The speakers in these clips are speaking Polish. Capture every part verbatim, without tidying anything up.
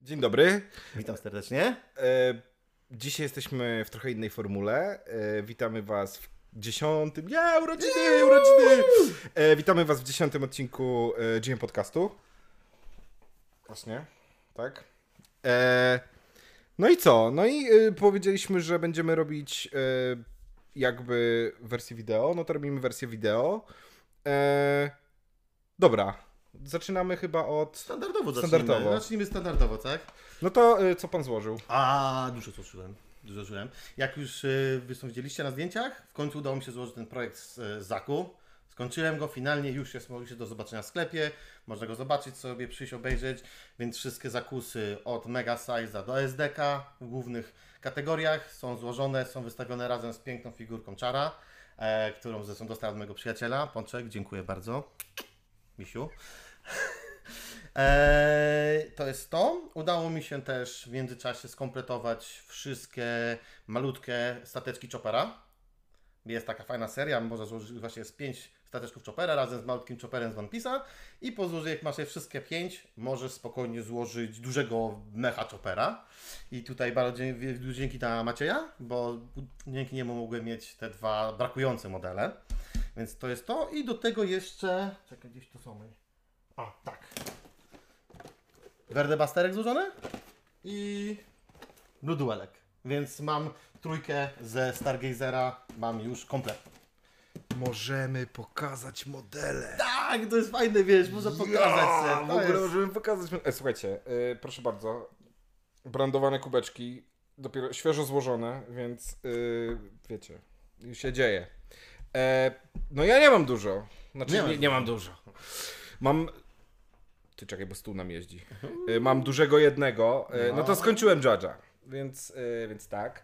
Dzień dobry. Witam serdecznie. E, dzisiaj jesteśmy w trochę innej formule. E, witamy was w dziesiątym... Ja, urodziny, urodziny! E, witamy was w dziesiątym odcinku e, G M Podcastu. Właśnie, tak. E, no i co? No i e, powiedzieliśmy, że będziemy robić e, jakby wersję wideo. No to robimy wersję wideo. E, dobra. Zaczynamy chyba od... Standardowo zacznijmy. Standardowo. Zacznijmy standardowo, tak? No to y, co pan złożył? A dużo złożyłem. Dużo złożyłem. Jak już y, wy są widzieliście na zdjęciach, w końcu udało mi się złożyć ten projekt z y, Zaku. Skończyłem go, finalnie już jest się do zobaczenia w sklepie. Można go zobaczyć sobie, przyjść, obejrzeć. Więc wszystkie zakusy od Mega Size'a do S D K w głównych kategoriach są złożone, są wystawione razem z piękną figurką Czara, e, którą zresztą dostałem od mojego przyjaciela. Pączek, dziękuję bardzo. Misiu. Eee, to jest to. Udało mi się też w międzyczasie skompletować wszystkie malutkie stateczki Choppera. Jest taka fajna seria, można złożyć właśnie z pięć stateczków Choppera razem z malutkim Chopperem z One Piece'a i po złożeniu, jak masz je wszystkie pięć, możesz spokojnie złożyć dużego mecha Choppera. I tutaj bardzo dzięki dla Macieja, bo dzięki niemu mogłem mieć te dwa brakujące modele. Więc to jest to i do tego jeszcze... Czekaj, gdzieś tu są. A, tak. Verde Basterek złożony i Blue Duelek. Więc mam trójkę ze Stargazera, mam już kompletną. Możemy pokazać modele. Tak, to jest fajne, wiesz, można pokazać Ja, sobie. w ogóle jest... możemy pokazać. E, słuchajcie, e, proszę bardzo. Brandowane kubeczki, dopiero świeżo złożone, więc e, wiecie, już się dzieje. E, no ja nie mam dużo. Znaczy Nie nie, masz nie mam dużo. Mam... Ty czekaj, bo stół nam jeździ. E, mam dużego jednego. E, no to skończyłem Judge'a, więc, e, więc tak.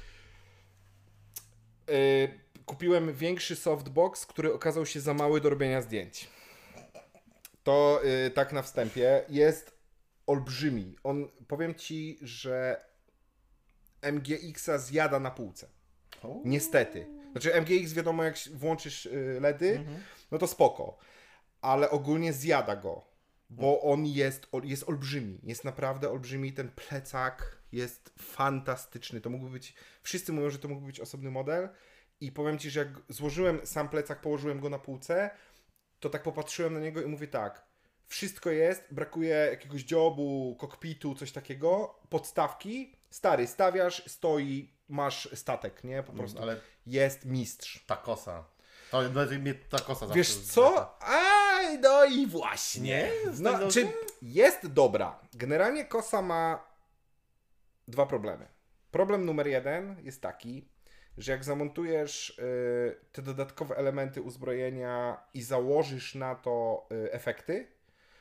E, kupiłem większy softbox, który okazał się za mały do robienia zdjęć. To y, tak na wstępie. Jest olbrzymi. On, powiem ci, że M G X-a zjada na półce. Niestety. Znaczy M G X wiadomo, jak włączysz y, LEDy, mhm. no to spoko. Ale ogólnie zjada go. Bo on jest, jest olbrzymi. Jest naprawdę olbrzymi. Ten plecak jest fantastyczny. To mógłby być... Wszyscy mówią, że to mógłby być osobny model. I powiem ci, że jak złożyłem sam plecak, położyłem go na półce, to tak popatrzyłem na niego i mówię tak, wszystko jest, brakuje jakiegoś dziobu, kokpitu, coś takiego, podstawki, stary, stawiasz, stoi, masz statek, nie? Po prostu Ale jest mistrz. ta kosa. To mnie ta kosa zawsze... Wiesz co? Aj, no i właśnie. No, czy jest dobra. Generalnie kosa ma dwa problemy. Problem numer jeden jest taki, że jak zamontujesz y, te dodatkowe elementy uzbrojenia i założysz na to y, efekty,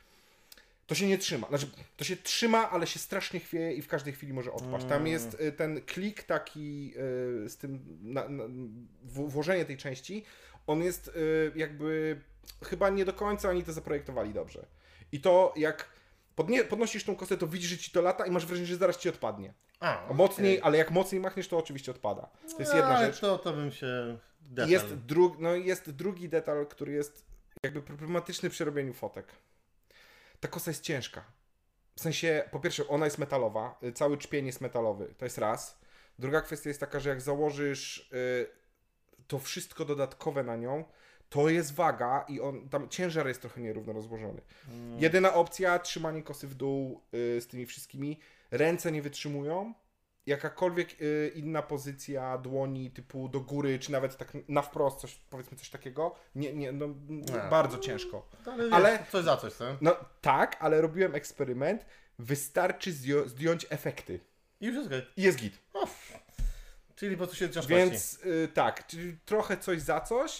to się nie trzyma. Znaczy, to się trzyma, ale się strasznie chwieje i w każdej chwili może odpaść. Tam jest y, ten klik taki y, z tym, na, na, w, włożenie tej części, on jest y, jakby chyba nie do końca oni to zaprojektowali dobrze. I to jak podnie, podnosisz tą kosę, to widzisz, że ci to lata i masz wrażenie, że zaraz ci odpadnie. A, okay. Mocniej, ale jak mocniej machniesz, to oczywiście odpada. To jest jedna rzecz. To, to bym się... Detal. Jest, dru... no jest drugi detal, który jest jakby problematyczny przy robieniu fotek. Ta kosa jest ciężka. W sensie, po pierwsze, ona jest metalowa, cały czpień jest metalowy, to jest raz. Druga kwestia jest taka, że jak założysz y, to wszystko dodatkowe na nią, to jest waga i on, tam ciężar jest trochę nierówno rozłożony. Mm. Jedyna opcja, trzymanie kosy w dół y, z tymi wszystkimi. Ręce nie wytrzymują. Jakakolwiek y, inna pozycja dłoni typu do góry, czy nawet tak na wprost, coś, powiedzmy coś takiego, nie, nie, no, nie. bardzo ciężko. Ale, wiesz, ale coś za coś, co? No tak, ale robiłem eksperyment. Wystarczy zdjo- zdjąć efekty. I już jest git. I jest git. O, czyli po prostu się ciężko. Więc y, tak, czyli trochę coś za coś.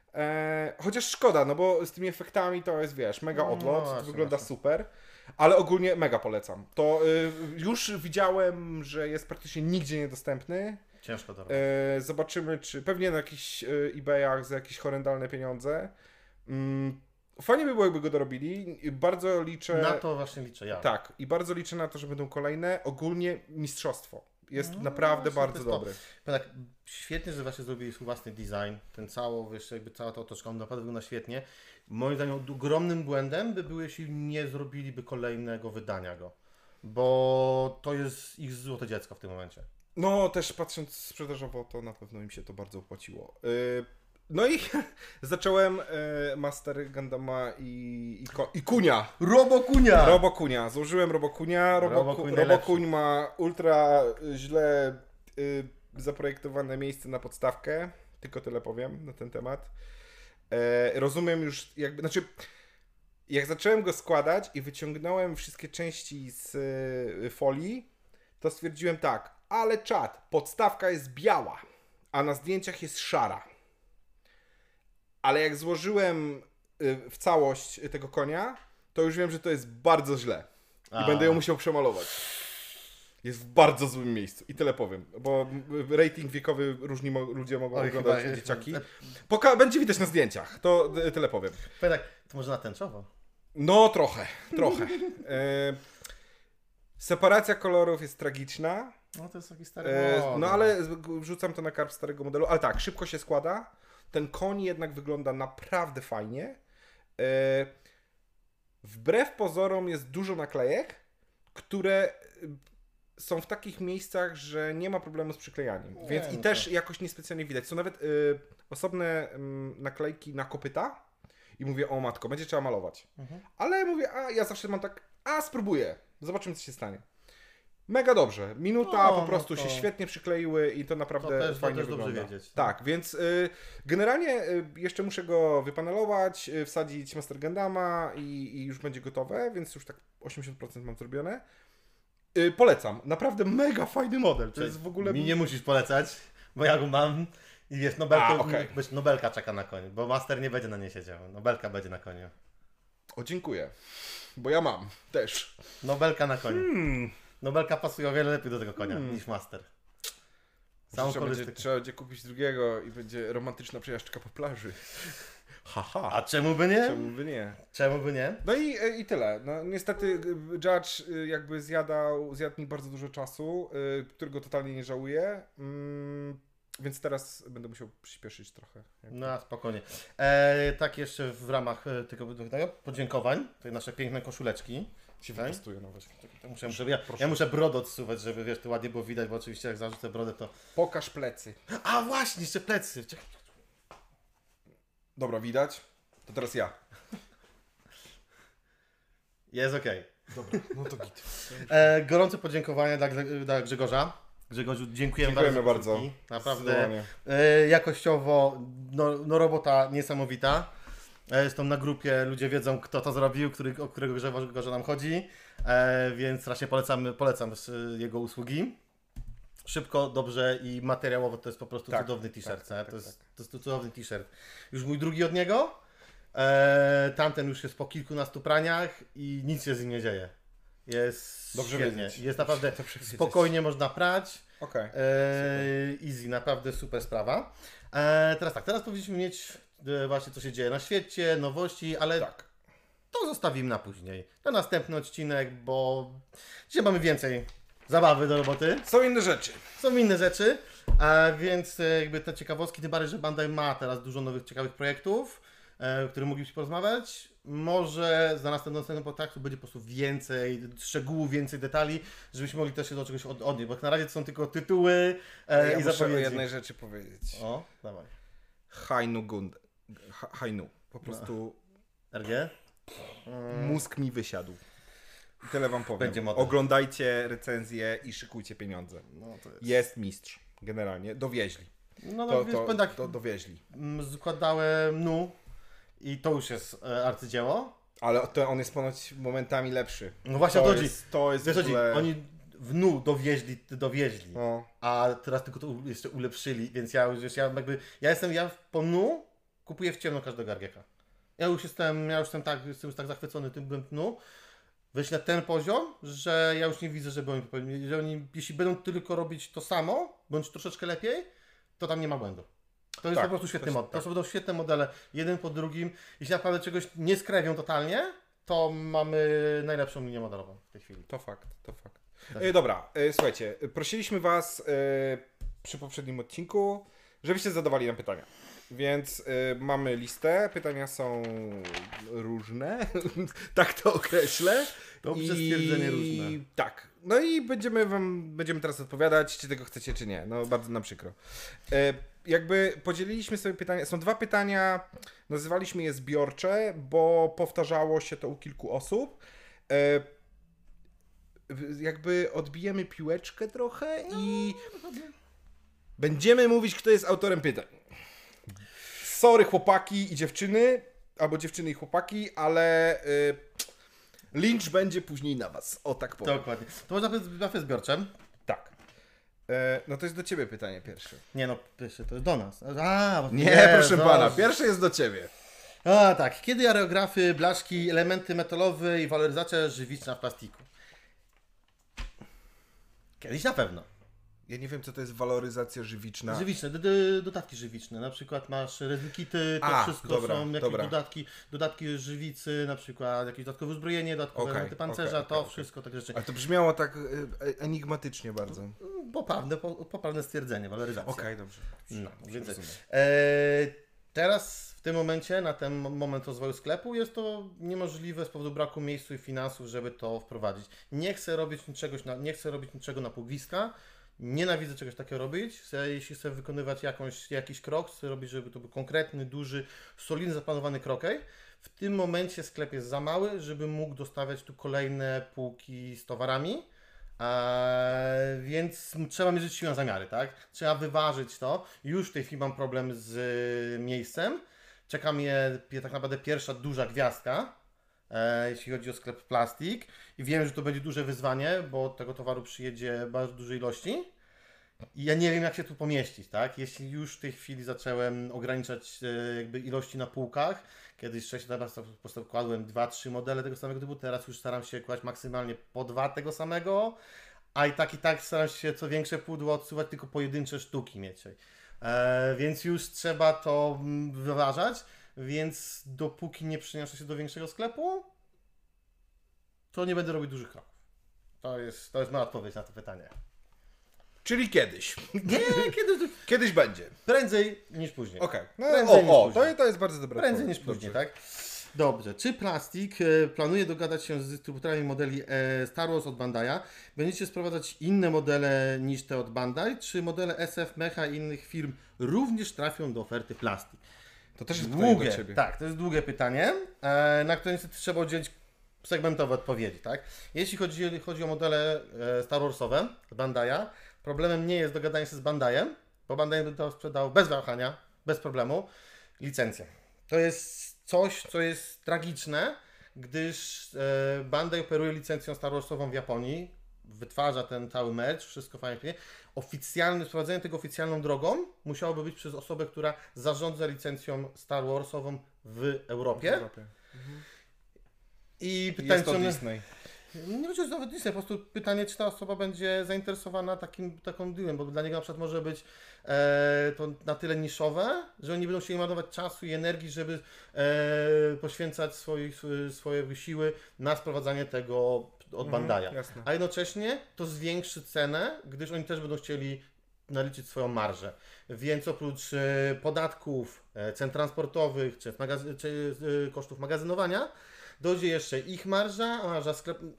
E, chociaż szkoda, no bo z tymi efektami to jest, wiesz, mega odlot, no, to wygląda właśnie super. Ale ogólnie mega polecam. To y, już widziałem, że jest praktycznie nigdzie niedostępny. Ciężko to robić. Y, zobaczymy, czy pewnie na jakichś y, eBayach za jakieś horrendalne pieniądze. Mm, fajnie by było, jakby go dorobili. Bardzo liczę... Na to właśnie liczę ja. Tak. I bardzo liczę na to, że będą kolejne. Ogólnie mistrzostwo. Jest no, naprawdę bardzo dobry. Tak, świetnie, że właśnie zrobili swój własny design. Ten cało, wiesz, jakby cała ta otoczka, on naprawdę wygląda świetnie. Moim zdaniem ogromnym błędem by było, jeśli nie zrobiliby kolejnego wydania go. bo to jest ich złote dziecko w tym momencie. No, też patrząc sprzedażowo, to na pewno im się to bardzo opłaciło. Yy, no i zacząłem yy, Master Gundama i, i, ko- i Kunia. Robokunia! Robokunia. Złożyłem Robokunia. Roboku, Robokuń Robokuń ma ultra źle yy, zaprojektowane miejsce na podstawkę. Tylko tyle powiem na ten temat. Yy, rozumiem już jakby, znaczy jak zacząłem go składać i wyciągnąłem wszystkie części z yy, folii, to stwierdziłem tak, ale czad, podstawka jest biała, a na zdjęciach jest szara. Ale jak złożyłem y, w całość tego konia, to już wiem, że to jest bardzo źle. I A. będę ją musiał przemalować. Jest w bardzo złym miejscu. I tyle powiem, bo rating wiekowy różni mo- ludzie mogą Oj, oglądać chyba- dzieciaki. Poka- będzie widać na zdjęciach, to y, tyle powiem. Powiem tak, to może na tęczowo? No trochę, trochę. E, separacja kolorów jest tragiczna. No to jest taki stary E, model. no ale wrzucam to na karp starego modelu. Ale tak, szybko się składa. Ten koń jednak wygląda naprawdę fajnie. E, wbrew pozorom jest dużo naklejek, które są w takich miejscach, że nie ma problemu z przyklejaniem. Nie, Więc i no też to- jakoś niespecjalnie widać. Są nawet y, osobne ym, naklejki na kopyta i mówię, o matko, będzie trzeba malować. Mhm. Ale mówię, a ja zawsze mam tak, a spróbuję, zobaczymy co się stanie. Mega dobrze, minuta No, po no prostu to- się świetnie przykleiły i to naprawdę To też- to fajnie też dobrze wygląda. wiedzieć. Tak, więc y, generalnie y, jeszcze muszę go wypanelować, y, wsadzić Master Gundama i, i już będzie gotowe, więc już tak osiemdziesiąt procent mam zrobione. Y, polecam, naprawdę mega fajny model, to jest w ogóle... Mi nie musisz polecać, bo ja go mam i jest Nobelka, A, okej. okay. Nobelka czeka na koniu, bo Master nie będzie na niej siedział. Nobelka będzie na koniu. O, dziękuję, bo ja mam też. Nobelka na koniu. Hmm. Nobelka pasuje o wiele lepiej do tego konia Hmm. niż Master. Samą Trzeba będzie, kolorystykę. trzeba będzie kupić drugiego i będzie romantyczna przejażdżka po plaży. Haha. A czemu by nie? Czemu by nie? Czemu by nie? No i, i tyle. No, niestety y, Judge y, jakby zjadał, zjadł mi bardzo dużo czasu, y, którego totalnie nie żałuję. Mm, więc teraz będę musiał przyspieszyć trochę. No spokojnie. E, tak jeszcze w ramach e, tego, tego podziękowań, tej nasze piękne koszuleczki. Się Tak? wyprostuję nawet. To muszę, muszę, ja, Proszę. ja muszę brodę odsuwać, żeby wiesz, to ładnie było widać, bo oczywiście jak zarzucę brodę to... Pokaż plecy. A właśnie, jeszcze plecy! Czekaj. Dobra, widać? To teraz ja. Jest okej. Dobra, no to git. E, Gorące podziękowania dla, Grze- dla Grzegorza. Grzegorzu, dziękujemy, Dziękujemy bardzo. za bardzo. koszulki. Naprawdę Zdecydowanie. e, jakościowo, no, no robota niesamowita. E, Zresztą na grupie ludzie wiedzą, kto to zrobił, który, o którego Grzegorza, Grzegorza nam chodzi, e, więc strasznie polecamy, polecam e, jego usługi. Szybko, dobrze i materiałowo to jest po prostu Tak, cudowny t-shirt. tak, tak, to, tak, jest, to jest cudowny t-shirt. Już mój drugi od niego. E, tamten już jest po kilkunastu praniach i nic się z nim nie dzieje. Jest Dobrze świetnie. wiedzieć. Jest naprawdę Dobrze wiedzieć. spokojnie można prać. Okej. E, easy, naprawdę super sprawa. E, teraz tak, teraz powinniśmy mieć e, właśnie co się dzieje na świecie, nowości, ale Tak. to zostawimy na później. Na następny odcinek, bo dzisiaj mamy więcej zabawy do roboty. Są inne rzeczy. Są inne rzeczy, a więc e, jakby te ciekawostki, tym bardziej, że Bandai ma teraz dużo nowych ciekawych projektów, e, o których moglibyśmy porozmawiać. Może za następnym następnym kontaktu będzie po prostu więcej szczegółów, więcej detali, żebyśmy mogli też się do czegoś od, odnieść, bo jak na razie to są tylko tytuły e, Ja i muszę o zapowiedzi. jednej rzeczy powiedzieć. O, dawaj. Hainu Gund. Ha- Hainu. Po prostu R G? mózg mi wysiadł. I tyle wam powiem. Będzie model. Oglądajcie recenzję i szykujcie pieniądze. No to jest. Jest mistrz. Generalnie. Dowieźli. No, no To, wiesz, to, powiem tak, to dowieźli. mm, składałem nu i to już jest e, arcydzieło. Ale to on jest ponoć momentami lepszy. No właśnie o To to chodzi. jest, to jest Wiesz, w chodzi, ogóle... oni w nu dowieźli, dowieźli. No. A teraz tylko to u- jeszcze ulepszyli, więc ja już ja jakby, ja jestem, ja po nu kupuję w ciemno każdego argieka. Ja już jestem, ja już jestem tak, jestem już tak zachwycony tym byłem nu, wejść na ten poziom, że ja już nie widzę, żeby oni popełnili, że oni, jeśli będą tylko robić to samo, bądź troszeczkę lepiej, to tam nie ma błędu. To jest Tak, po prostu świetny to jest- model. To tak. są będą świetne modele, jeden po drugim. Jeśli naprawdę czegoś nie skrewią totalnie, to mamy najlepszą linię modelową w tej chwili. To fakt, to fakt. Tak. E, dobra, e, słuchajcie, prosiliśmy was e, przy poprzednim odcinku, żebyście zadawali nam pytania. Więc y, mamy listę, pytania są różne, tak to określę. Dobrze stwierdzenie różne. Tak, no i będziemy wam, będziemy teraz odpowiadać, czy tego chcecie, czy nie. No bardzo nam przykro. Y, jakby podzieliliśmy sobie pytania, są dwa pytania, nazywaliśmy je zbiorcze, bo powtarzało się to u kilku osób. Y, jakby odbijemy piłeczkę trochę i będziemy mówić, kto jest autorem pytań. Sorry chłopaki i dziewczyny, albo dziewczyny i chłopaki, ale y, lincz będzie później na was, o tak powiem. Dokładnie. To można powiedzieć zbiorcze. Tak. E, no to jest do ciebie pytanie pierwsze. Nie no, pierwsze to jest do nas. A, bo Nie, nie proszę no. pana, pierwsze jest do ciebie. A tak, kiedy aerografy, blaszki, elementy metalowe i waloryzacja żywiczna w plastiku? Kiedyś na pewno. Ja nie wiem, co to jest waloryzacja żywiczna. Żywiczne, do, do, dodatki żywiczne, na przykład masz rezykity, to A, wszystko dobra, są jakieś dobra. dodatki, dodatki żywicy, na przykład jakieś dodatkowe uzbrojenie, dodatkowe Okej, elementy pancerza, okej, to okej, okej. wszystko takie rzeczy. Ale to brzmiało tak e, enigmatycznie bardzo. Poprawne, po, poprawne stwierdzenie, waloryzacja. Okej, dobrze. No, więc, Rozumiem. e, teraz w tym momencie, na ten moment rozwoju sklepu jest to niemożliwe z powodu braku miejsca i finansów, żeby to wprowadzić. Nie chcę robić niczego na, nie chcę robić niczego na pół gwizdka. Nienawidzę czegoś takiego robić. Chcę, jeśli chcę wykonywać jakąś, jakiś krok, chcę robić, żeby to był konkretny, duży, solidny, zaplanowany krok. W tym momencie sklep jest za mały, żeby mógł dostawiać tu kolejne półki z towarami. Eee, więc trzeba mierzyć siłę na zamiary, tak? Trzeba wyważyć to. Już w tej chwili mam problem z y, miejscem. Czeka mnie tak naprawdę pierwsza duża gwiazdka, e, jeśli chodzi o sklep plastik. I wiem, że to będzie duże wyzwanie, bo tego towaru przyjedzie bardzo dużej ilości. I ja nie wiem, jak się tu pomieścić, tak? Jeśli już w tej chwili zacząłem ograniczać e, jakby ilości na półkach, kiedyś wcześniej po prostu kładłem dwa trzy modele tego samego typu, teraz już staram się kłaść maksymalnie po dwa tego samego, a i tak i tak staram się co większe pudło odsuwać, tylko pojedyncze sztuki mieć. E, więc już trzeba to mm, wyważać, więc dopóki nie przeniosę się do większego sklepu, to nie będę robić dużych kroków. To jest, to jest moja odpowiedź na to pytanie. Czyli kiedyś. Nie, kiedy, Kiedyś będzie. prędzej niż później. Okej. No, Prędzej niż o, o później. to, to jest bardzo dobre. Prędzej niż później, tak? Dobrze. Czy Plastik e, planuje dogadać się z dystrybutorami modeli e, Star Wars od Bandai'a? Będziecie sprowadzać inne modele niż te od Bandai? Czy modele S F, Mecha i innych firm również trafią do oferty Plastik? To też jest pytanie Długie, do ciebie. tak, to jest długie pytanie, e, na które niestety trzeba udzielić segmentowe odpowiedzi, tak? Jeśli chodzi, chodzi o modele e, Star Warsowe od Bandai'a, problemem nie jest dogadanie się z Bandai'em, bo Bandai by to sprzedał bez wahania, bez problemu, licencję. To jest coś, co jest tragiczne, gdyż e, Bandai operuje licencją Star Warsową w Japonii, wytwarza ten cały merch, wszystko fajnie. Oficjalne, sprowadzenie tego oficjalną drogą musiałoby być przez osobę, która zarządza licencją Star Warsową w Europie. W Europie. Mhm. I pytanie, Jest to czy one- Disney. nie będzie nawet Disney, po prostu pytanie, czy ta osoba będzie zainteresowana takim, taką dealem, bo dla niego na przykład może być e, to na tyle niszowe, że oni nie będą chcieli marnować czasu i energii, żeby e, poświęcać swoich, swoje siły na sprowadzanie tego od Mhm, Bandai'a. jasne. A jednocześnie to zwiększy cenę, gdyż oni też będą chcieli naliczyć swoją marżę. Więc oprócz e, podatków, e, cen transportowych czy, magazyn, czy e, kosztów magazynowania, dojdzie jeszcze ich marża, a marża sklepu.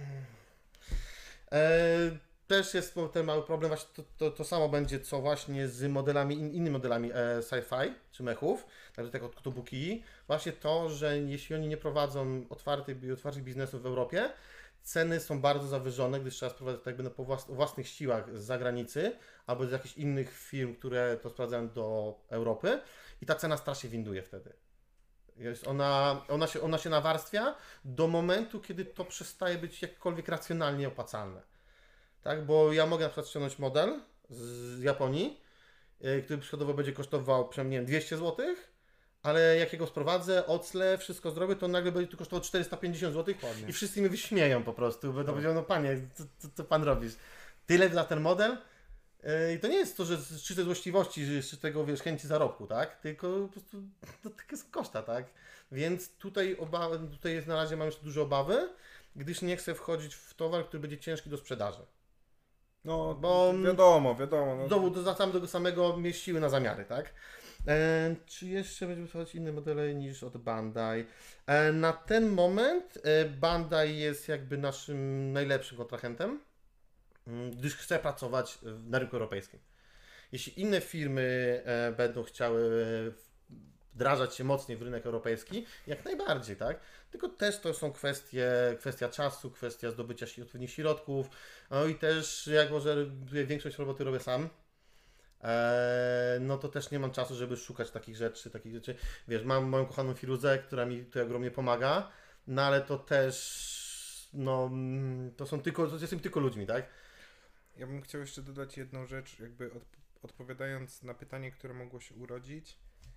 E, też jest ten mały problem, właśnie to, to, to samo będzie co właśnie z modelami, in, innymi modelami e, sci-fi czy mechów, nawet tak od Kotobuki. Właśnie to, że jeśli oni nie prowadzą otwartych, otwartych biznesów w Europie, ceny są bardzo zawyżone, gdyż trzeba sprowadzać tak jakby na po włas- własnych siłach z zagranicy albo z jakichś innych firm, które to sprawdzają do Europy i ta cena strasznie winduje wtedy. Jest ona, ona, się, ona się nawarstwia do momentu, kiedy to przestaje być jakkolwiek racjonalnie opłacalne. Tak? Bo ja mogę na przykład ściągnąć model z Japonii, yy, który przykładowo będzie kosztował przynajmniej nie wiem, dwieście złotych, ale jak jego sprowadzę, oclę, wszystko zrobię, to nagle będzie tu kosztowało czterysta pięćdziesiąt złotych Dokładnie. i wszyscy mnie wyśmieją po prostu. Będą No. powiedział, no panie, co, co, co pan robisz? Tyle za ten model? Yy, I to nie jest to, że z czystej złośliwości, że z czystego, wiesz, chęci zarobku, tak? Tylko po prostu to takie są koszta, tak? Więc tutaj, obawy, tutaj jest na razie mam jeszcze duże obawy, gdyż nie chcę wchodzić w towar, który będzie ciężki do sprzedaży. No, bo wiadomo, wiadomo. No. Znowu do, tam do samego mieściły na zamiary, tak? E, czy jeszcze będziemy stosować inne modele niż od Bandai? E, na ten moment e, Bandai jest jakby naszym najlepszym kontrahentem, gdyż chce pracować na rynku europejskim. Jeśli inne firmy e, będą chciały wdrażać się mocniej w rynek europejski, jak najbardziej, tak? Tylko też to są kwestie, kwestia czasu, kwestia zdobycia odpowiednich środków, no i też jak może większość roboty robię sam, e, no to też nie mam czasu, żeby szukać takich rzeczy, takich rzeczy. Wiesz, mam moją kochaną Firuzę, która mi tutaj ogromnie pomaga, no ale to też, no, to są tylko, to jestem tylko ludźmi, tak? Ja bym chciał jeszcze dodać jedną rzecz, jakby od, odpowiadając na pytanie, które mogło się urodzić.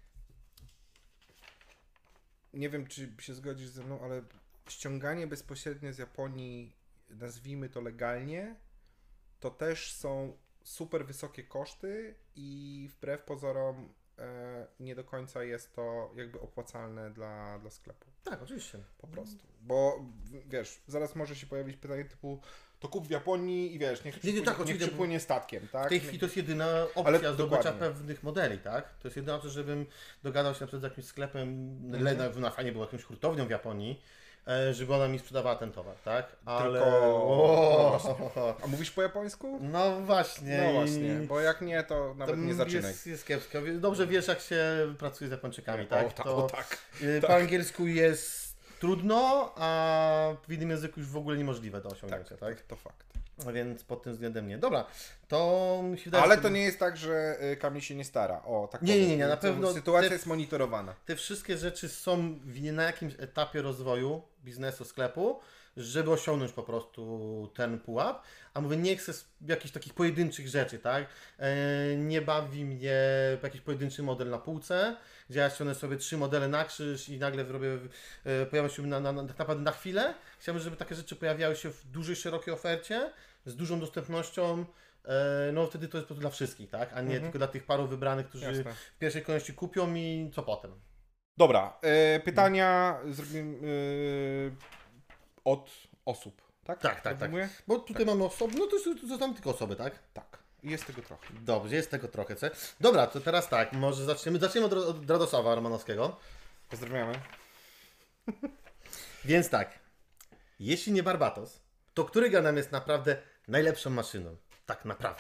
Nie wiem, czy się zgodzisz ze mną, ale ściąganie bezpośrednio z Japonii, nazwijmy to legalnie, to też są super wysokie koszty i wbrew pozorom e, nie do końca jest to jakby opłacalne dla, dla sklepu. Tak, oczywiście. Po prostu. Bo wiesz, zaraz może się pojawić pytanie typu to kup w Japonii i wiesz, niech przypłynie, nie, tak, niech przypłynie statkiem, tak? W tej chwili to jest jedyna opcja zdobycia pewnych modeli, tak? To jest jedyna opcja, żebym dogadał się na przykład z jakimś sklepem, mm. na fajnie było jakąś hurtownią w Japonii, żeby ona mi sprzedawała ten towar, tak? Ale... Tylko... O, a mówisz po japońsku? No właśnie. No właśnie, bo jak nie, to nawet to nie zaczynaj. Jest, jest kiepsko. Dobrze wiesz, jak się pracuje z Japończykami, tak? O, tak, to, o, tak. Po tak. angielsku jest trudno, a w innym języku już w ogóle niemożliwe do osiągnięcia, tak? tak? To fakt. Więc pod tym względem nie. Dobra, to mi się wydaje... Ale to nie jest tak, że Kamil się nie stara. O, tak nie, nie, nie, nie, na pewno... Sytuacja te, jest monitorowana. Te wszystkie rzeczy są na jakimś etapie rozwoju biznesu, sklepu, żeby osiągnąć po prostu ten pułap. A mówię, nie chcę jakichś takich pojedynczych rzeczy, tak? E, nie bawi mnie jakiś pojedynczy model na półce, gdzie ja ściągnę sobie trzy modele na krzyż i nagle zrobię, e, pojawią się na, na, na, tak naprawdę na chwilę. Chciałbym, żeby takie rzeczy pojawiały się w dużej, szerokiej ofercie, z dużą dostępnością. E, no wtedy to jest po prostu dla wszystkich, tak? A nie mhm. tylko dla tych paru wybranych, którzy Jasne. w pierwszej kolejności kupią i co potem. Dobra, e, pytania zrobimy e, od osób. Tak, tak, tak. tak. Bo tutaj tak. mamy osoby, no to, to, to tam tylko osoby, tak? Tak. I jest tego trochę. Dobrze, jest tego trochę. Co? Dobra, to teraz tak, może zaczniemy. Zaczniemy od, od Radosława Romanowskiego. Pozdrawiamy. Więc tak, jeśli nie Barbatos, to który Gundam jest naprawdę najlepszą maszyną? Tak naprawdę.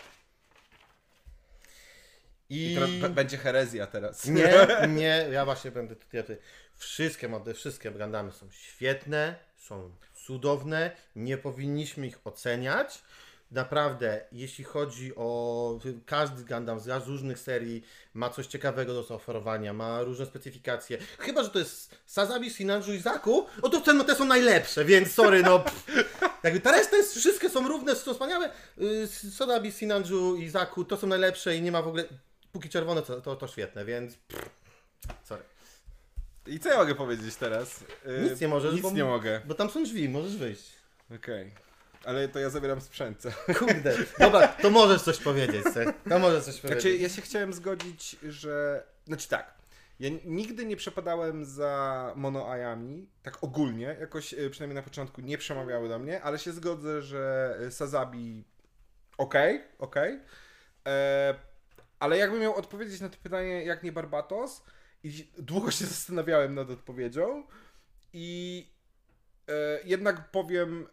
I, I teraz b- będzie herezja teraz. Nie, nie, ja właśnie będę tutaj. tutaj. Wszystkie modele, wszystkie Gundamy są świetne, są cudowne, nie powinniśmy ich oceniać. Naprawdę, jeśli chodzi o każdy Gundam z różnych serii, ma coś ciekawego do zaoferowania, ma różne specyfikacje. Chyba że to jest Sazabi, Sinanju i Zaku, no to te, te są najlepsze, więc sorry, no. Pff, jakby ta reszta jest, wszystkie są równe, są wspaniałe. Sazabi, Sinanju i Zaku to są najlepsze i nie ma w ogóle. Póki czerwone to, to, to świetne, więc. Pff, sorry. I co ja mogę powiedzieć teraz? Yy, nic nie możesz, nic bo, nie mogę. Bo tam są drzwi, możesz wyjść. Okej. Okay. Ale to ja zabieram sprzęt. Kurde. Dobra, to możesz coś powiedzieć. To możesz coś powiedzieć. Znaczy, ja się chciałem zgodzić, że... Znaczy tak, ja nigdy nie przepadałem za monoajami, tak ogólnie, jakoś przynajmniej na początku nie przemawiały do mnie, ale się zgodzę, że Sazabi okej, okay, okej. Okay. E, ale jakbym miał odpowiedzieć na to pytanie, jak nie Barbatos, i długo się zastanawiałem nad odpowiedzią i e, jednak powiem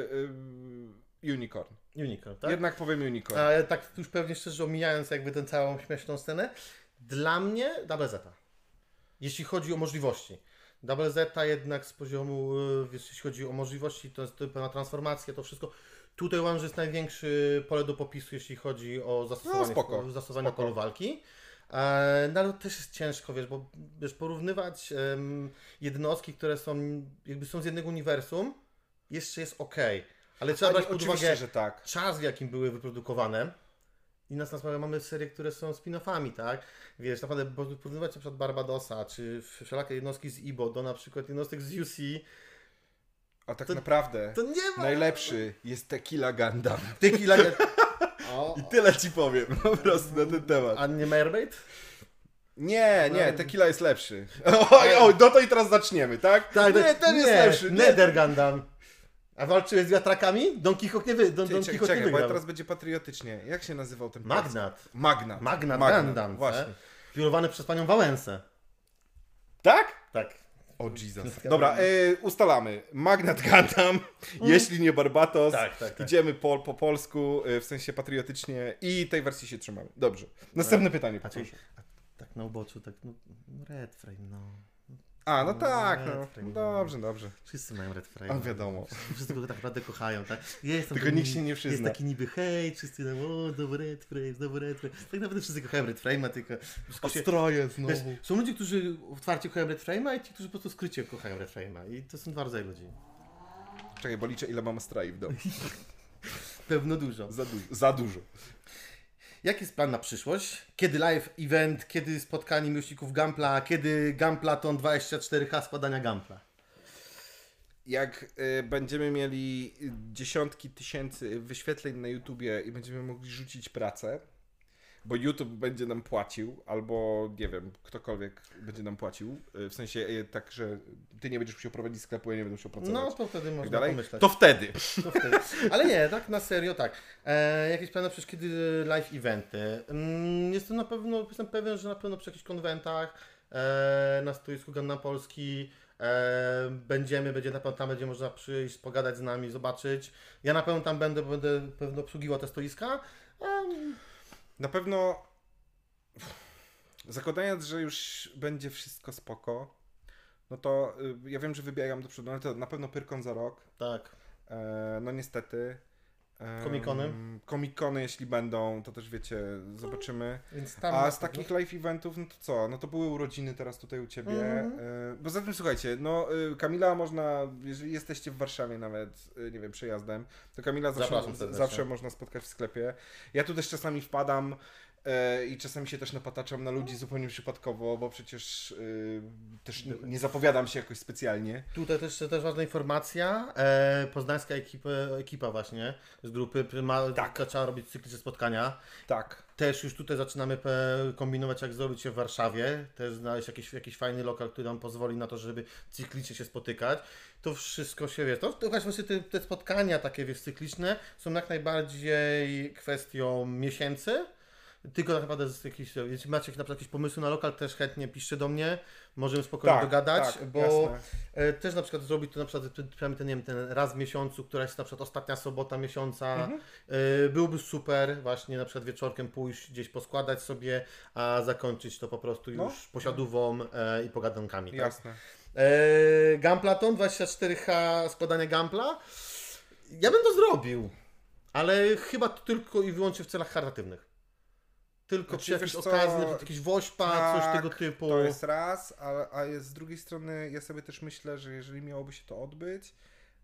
e, e, Unicorn. Unicorn, tak? Jednak powiem Unicorn. Ale tak już pewnie szczerze omijając jakby tę całą śmieszną scenę, dla mnie Double Zeta. Jeśli chodzi o możliwości. Double Zeta jednak z poziomu, jeśli chodzi o możliwości, to jest pewna transformacja, to wszystko. Tutaj uważam, że jest największy pole do popisu, jeśli chodzi o zastosowanie, no, spoko, zastosowanie spoko. polu walki. No ale też jest ciężko, wiesz, bo wiesz, porównywać um, jednostki, które są jakby są z jednego uniwersum, jeszcze jest ok, ale trzeba brać pod uwagę że tak. czas, w jakim były wyprodukowane. I nas nas mamy serie, które są spin-offami, tak? Wiesz, naprawdę porównywać na przykład Barbadosa, czy wszelakie jednostki z I B O do na przykład jednostek z U C. A tak to, naprawdę to nie ma... najlepszy jest Tequila Gundam. Tequila Gundam. I tyle ci powiem po prostu na ten temat. A nie Airbait? Nie, nie, Tequila jest lepszy. Oj, oj, no to i teraz zaczniemy, tak? tak nie, ten nie, jest lepszy. Nether Gundam. A walczyłeś z wiatrakami? Don Quixote nie, wy... Don, Don Czekaj, Quixote nie czekaj, bo ja wygrał. teraz będzie patriotycznie. Jak się nazywał ten pies? Magnat. Magnat. Magnat, Magnat, Gundam, właśnie. Wirowany przez panią Wałęsę. Tak? Tak. O Jesus. Dobra, y, ustalamy. Magnat Gundam, jeśli nie Barbatos. Tak, tak, tak. Idziemy po, po polsku, y, w sensie patriotycznie i tej wersji się trzymamy. Dobrze. Następne pytanie, A, czyli, proszę. a tak na uboczu, tak no, Red Frame, no. A, no tak, Red no. Frame, no. Dobrze, dobrze. Wszyscy mają Red Frame. A wiadomo. Wszyscy go tak naprawdę kochają, tak? Ja jestem Tylko taki, nikt się nie przyzna. Jest taki niby hej, wszyscy nam, o, znowu Red Frame, znowu Red Frame. Tak naprawdę wszyscy kochają Red Frame'a, tylko... Ostroje Wiesz, znowu. są ludzie, którzy otwarcie kochają Red Frame'a i ci, którzy po prostu skrycie kochają Red Frame'a. I to są dwa rodzaje ludzi. Czekaj, bo liczę ile mam strajf w domu. Pewno dużo. Za dużo. Za dużo. Jaki jest plan na przyszłość? Kiedy live event, kiedy spotkanie miłośników Gampla, kiedy Gamplaton dwadzieścia cztery H składania Gampla? Jak y, będziemy mieli dziesiątki tysięcy wyświetleń na YouTubie i będziemy mogli rzucić pracę, bo YouTube będzie nam płacił, albo nie wiem, ktokolwiek będzie nam płacił, y, w sensie y, tak, że ty nie będziesz musiał prowadzić sklepu, ja nie będę musiał pracować. No to wtedy tak można dalej, pomyśleć. to wtedy. To wtedy. Ale nie, tak na serio, tak. E, jakieś plany przecież kiedy live eventy? Mm, jestem na pewno, jestem pewien, że na pewno przy jakichś konwentach, e, na stoisku Gundam Polski e, będziemy, będzie na pewno tam będzie można przyjść, pogadać z nami, zobaczyć. Ja na pewno tam będę, bo będę pewno obsługiwał te stoiska. Um, Na pewno zakładając, że już będzie wszystko spoko, no to y, ja wiem, że wybiegam do przodu, ale to na pewno Pyrkon za rok. tak. E, no niestety. E, Komikony? Komikony, jeśli będą, to też wiecie, zobaczymy. Więc tam A na z pewno- takich live eventów, no to co? No to były urodziny teraz tutaj u Ciebie. Mhm. E, bo zatem słuchajcie, no y, Kamila można, jeżeli jesteście w Warszawie nawet, y, nie wiem, przejazdem, to Kamila zawsze, Zapraszam serdecznie. zawsze można spotkać w sklepie. Ja tu też czasami wpadam e, i czasami się też napataczam na ludzi zupełnie przypadkowo, bo przecież y, też nie, nie zapowiadam się jakoś specjalnie. Tutaj też, też ważna informacja. E, poznańska ekipa, ekipa właśnie z grupy ma, Tak. zaczęła robić cykliczne spotkania. Tak. Też już tutaj zaczynamy pe- kombinować, jak zrobić się w Warszawie. Też znaleźć jakiś, jakiś fajny lokal, który nam pozwoli na to, żeby cyklicznie się spotykać. To wszystko się wie. To, to właśnie te, te spotkania takie wiesz, cykliczne są jak najbardziej kwestią miesięcy. Tylko tak naprawdę z jakichś, jeśli macie na przykład jakieś pomysły na lokal, też chętnie piszcie do mnie. Możemy spokojnie Tak, dogadać, tak, bo jasne. e, też na przykład zrobić to na przykład ten, przynajmniej ten, nie wiem, ten raz w miesiącu, która jest na przykład ostatnia sobota miesiąca. Mhm. E, byłoby super właśnie na przykład wieczorkiem pójść gdzieś poskładać sobie, a zakończyć to po prostu No. już posiadówą e, i pogadankami. Tak? Jasne. E, Gamplaton dwadzieścia cztery H składanie Gampla. Ja bym to zrobił, ale chyba to tylko i wyłącznie w celach charytatywnych. Tylko Znaczy, przy jakiejś wiesz co, okazji, na przykład jakiś wośpa, coś tego typu. To jest raz, a, a jest z drugiej strony ja sobie też myślę, że jeżeli miałoby się to odbyć,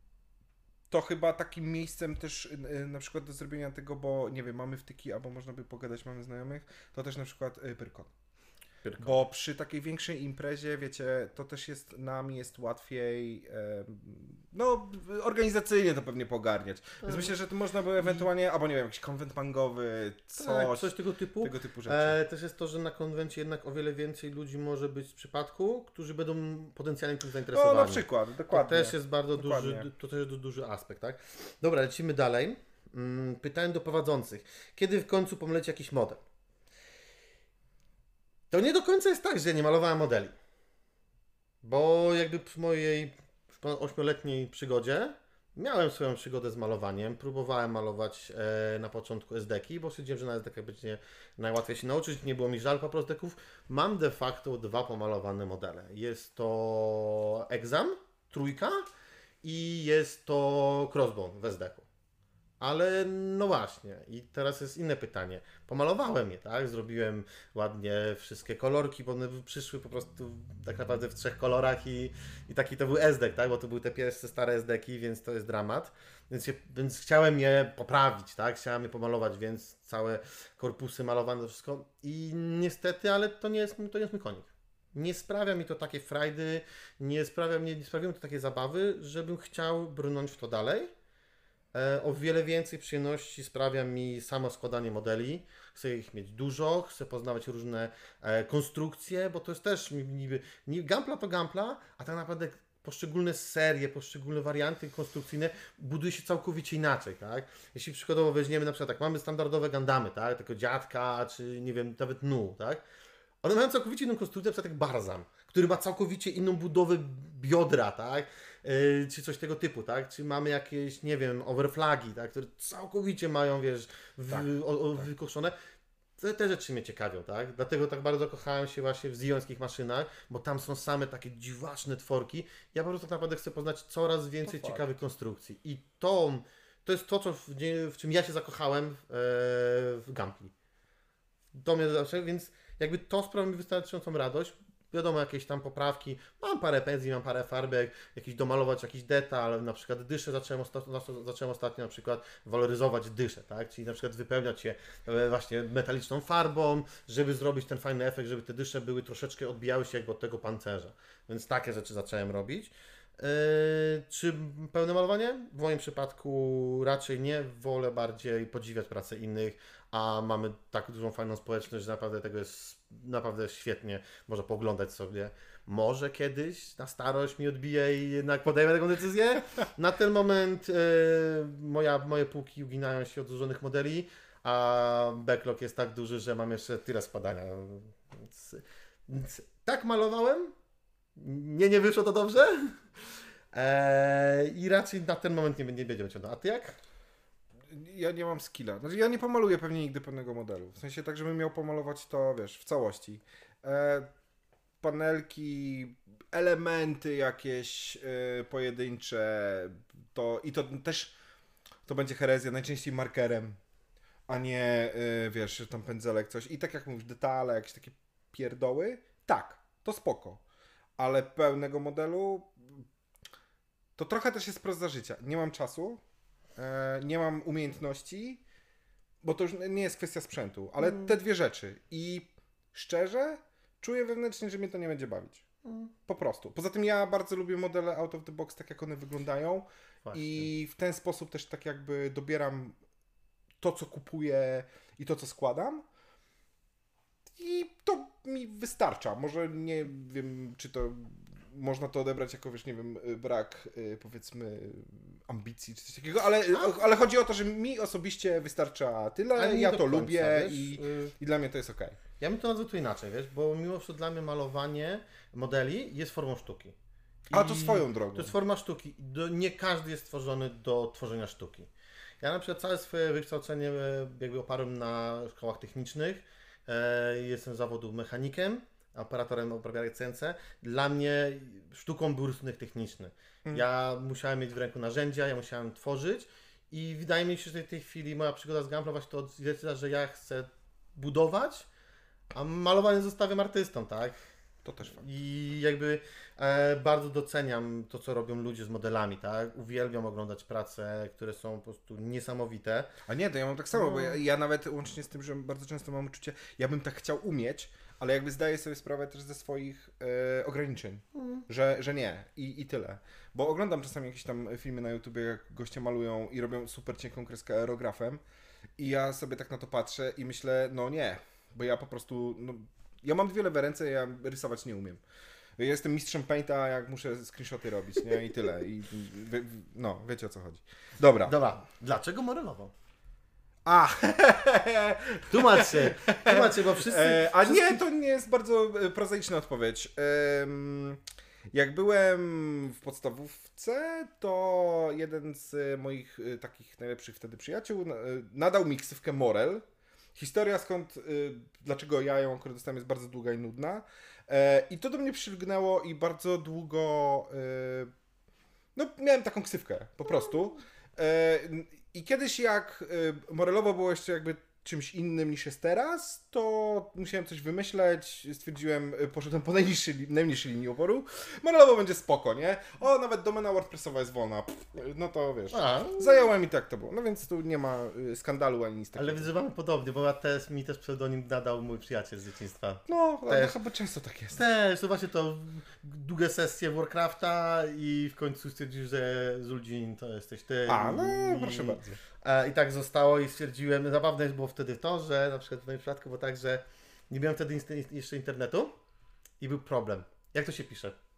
to chyba takim miejscem też y, y, na przykład do zrobienia tego, bo nie wiem, mamy wtyki, albo można by pogadać, mamy znajomych, to też na przykład y, Pyrkon. Pyrkon. Bo przy takiej większej imprezie, wiecie, to też jest, nam jest łatwiej, e, no organizacyjnie to pewnie pogarniać. Więc myślę, że to można by ewentualnie, albo nie wiem, jakiś konwent mangowy, coś, Tak, coś tego typu. tego typu rzeczy. E, też jest to, że na konwencie jednak o wiele więcej ludzi może być z przypadku, którzy będą potencjalnie tym zainteresowani. No na przykład, To dokładnie. też jest bardzo Dokładnie. duży, to też jest duży aspekt, tak? Dobra, lecimy dalej. Mm, Pytanie do prowadzących. Kiedy w końcu pomleci jakiś model? To nie do końca jest tak, że ja nie malowałem modeli. Bo jakby przy mojej ośmioletniej przygodzie miałem swoją przygodę z malowaniem. Próbowałem malować e, na początku es de ki, bo stwierdziłem, że na es de ke będzie najłatwiej się nauczyć. Nie było mi żal po prostu es de ków. Mam de facto dwa pomalowane modele. Jest to Exam, trójka i jest to Crossbone w es de ku. Ale no właśnie, i teraz jest inne pytanie. Pomalowałem je, tak? Zrobiłem ładnie wszystkie kolorki, bo one przyszły po prostu tak naprawdę w trzech kolorach i, i taki to był es de ke, tak? Bo to były te pierwsze stare es de ki, więc to jest dramat. Więc, je, więc chciałem je poprawić, tak? Chciałem je pomalować, więc całe korpusy malowane, to wszystko. I niestety, ale to nie jest, to nie jest mój konik. Nie sprawia mi to takie frajdy, nie sprawia mi, nie sprawiło mi to takie zabawy, żebym chciał brnąć w to dalej. O wiele więcej przyjemności sprawia mi samo składanie modeli. Chcę ich mieć dużo, chcę poznawać różne e, konstrukcje, bo to jest też niby, niby Gampla to Gampla, a tak naprawdę poszczególne serie, poszczególne warianty konstrukcyjne buduje się całkowicie inaczej, tak? Jeśli przykładowo weźmiemy na przykład tak, mamy standardowe Gundamy, tak? Tego dziadka, czy nie wiem, nawet Nu, tak? One mają całkowicie inną konstrukcję, na przykład jak Barzan, który ma całkowicie inną budowę biodra, tak? Yy, czy coś tego typu, tak? Czy mamy jakieś, nie wiem, overflagi, tak? Które całkowicie mają, wiesz, w, Tak, o, o, tak. wykoszone. Te, te rzeczy mnie ciekawią, tak? Dlatego tak bardzo kochałem się właśnie w ziońskich maszynach, bo tam są same takie dziwaczne tworki. Ja po prostu tak naprawdę chcę poznać coraz więcej To ciekawych konstrukcji. I to, to jest to, co w, w czym ja się zakochałem e, w Gunpla. To mnie zawsze, więc jakby to sprawia mi wystarczającą radość. Wiadomo, jakieś tam poprawki, mam parę pędzli, mam parę farbek, jakiś domalować jakiś detal, na przykład dyszę zacząłem, osta- zacząłem ostatnio na przykład waloryzować dyszę, tak? Czyli na przykład wypełniać je e, właśnie metaliczną farbą, żeby zrobić ten fajny efekt, żeby te dysze były troszeczkę odbijały się jakby od tego pancerza. Więc takie rzeczy zacząłem robić. Yy, czy pełne malowanie? W moim przypadku raczej nie, wolę bardziej podziwiać pracę innych, a mamy tak dużą fajną społeczność, że naprawdę tego jest naprawdę świetnie, można pooglądać sobie. Może kiedyś na starość mi odbije i jednak podejmę taką decyzję. Na ten moment yy, moja, moje półki uginają się od złożonych modeli, a backlog jest tak duży, że mam jeszcze tyle spadania. Więc, więc tak malowałem. Nie, nie wyszło to dobrze. Eee, I raczej na ten moment nie, nie będzie wyciągnął. A ty jak? Ja nie mam skilla. Znaczy, ja nie pomaluję pewnie nigdy pewnego modelu. W sensie tak, żebym miał pomalować to, wiesz, w całości. E, panelki, elementy jakieś e, pojedyncze, to i to też to będzie herezja, najczęściej markerem, a nie, e, wiesz, tam pędzelek, coś. I tak jak mówisz, detale, jakieś takie pierdoły, tak, to spoko. Ale pełnego modelu to trochę też jest prosta życia. Nie mam czasu, e, nie mam umiejętności, bo to już nie jest kwestia sprzętu, ale Mm. te dwie rzeczy. I szczerze czuję wewnętrznie, że mnie to nie będzie bawić. Mm. Po prostu. Poza tym ja bardzo lubię modele out of the box, tak jak one wyglądają. Właśnie. I w ten sposób też tak jakby dobieram to, co kupuję i to, co składam. I to mi wystarcza. Może nie wiem, czy to można to odebrać jako, wiesz, nie wiem, brak, y, powiedzmy, ambicji czy coś takiego, ale, ale chodzi o to, że mi osobiście wystarcza tyle, Ale nie ja do to końca, lubię wiesz, i, y- i dla mnie to jest okej. Ja bym to nazwał tu inaczej, wiesz, bo mimo wszystko dla mnie malowanie modeli jest formą sztuki. A to I swoją drogą. To jest forma sztuki. Do, nie każdy jest stworzony do tworzenia sztuki. Ja na przykład całe swoje wykształcenie e, jakby oparłem na szkołach technicznych. E, jestem z zawodu mechanikiem, operatorem obrabiarek C N C. Dla mnie sztuką był rysunek techniczny. Mm. Ja musiałem mieć w ręku narzędzia, ja musiałem tworzyć i wydaje mi się, że w tej chwili moja przygoda z Gunpla właśnie to odzwierciedla, że ja chcę budować, a malowanie zostawiam artystom, tak? To też fakt. I jakby e, bardzo doceniam to, co robią ludzie z modelami, tak? Uwielbiam oglądać prace, które są po prostu niesamowite. A nie, to ja mam tak samo, No. bo ja, ja nawet łącznie z tym, że bardzo często mam uczucie, ja bym tak chciał umieć, ale jakby zdaję sobie sprawę też ze swoich e, ograniczeń, Mm. że, że nie i, i tyle. Bo oglądam czasami jakieś tam filmy na YouTubie, jak goście malują i robią super cienką kreskę aerografem i ja sobie tak na to patrzę i myślę, no nie, bo ja po prostu, no, ja mam dwie lewe ręce, ja rysować nie umiem. Ja jestem mistrzem painta, jak muszę screenshoty robić, nie? I tyle. I, wy, no, wiecie o co chodzi. Dobra. Dobra, dlaczego modelował? A! Tłumacz się, tłumacz się, bo wszyscy... E, a wszyscy... nie, to nie jest bardzo e, prozaiczna odpowiedź. Em, jak byłem w podstawówce, to jeden z moich e, takich najlepszych wtedy przyjaciół e, nadał mi ksywkę Morel. Historia skąd, e, dlaczego ja ją akurat dostałem, jest bardzo długa i nudna. E, I to do mnie przylgnęło i bardzo długo e, no miałem taką ksywkę, po prostu. E, I kiedyś jak e, Morelowo było jeszcze jakby czymś innym niż jest teraz, to musiałem coś wymyśleć, stwierdziłem, e, poszedłem po najniższej, li- najniższej linii oporu. Morelowo będzie spoko, nie? O, nawet domena WordPressowa jest wolna. Pff, no to wiesz, A, zająłem i tak to było. No więc tu nie ma y, skandalu ani nic takiego. ale wyzywamy podobnie, bo ja też, mi też pseudonim nadał mój przyjaciel z dzieciństwa. No, ale Też. chyba często tak jest. Też, to właśnie to długie sesje Warcrafta i w końcu stwierdził, że Zuldzin to jesteś ty. A, no I, proszę bardzo. E, I tak zostało i stwierdziłem, zabawne było wtedy to, że na przykład w moim przypadku było tak, że nie miałem wtedy inst- jeszcze internetu i był problem. Jak to się pisze?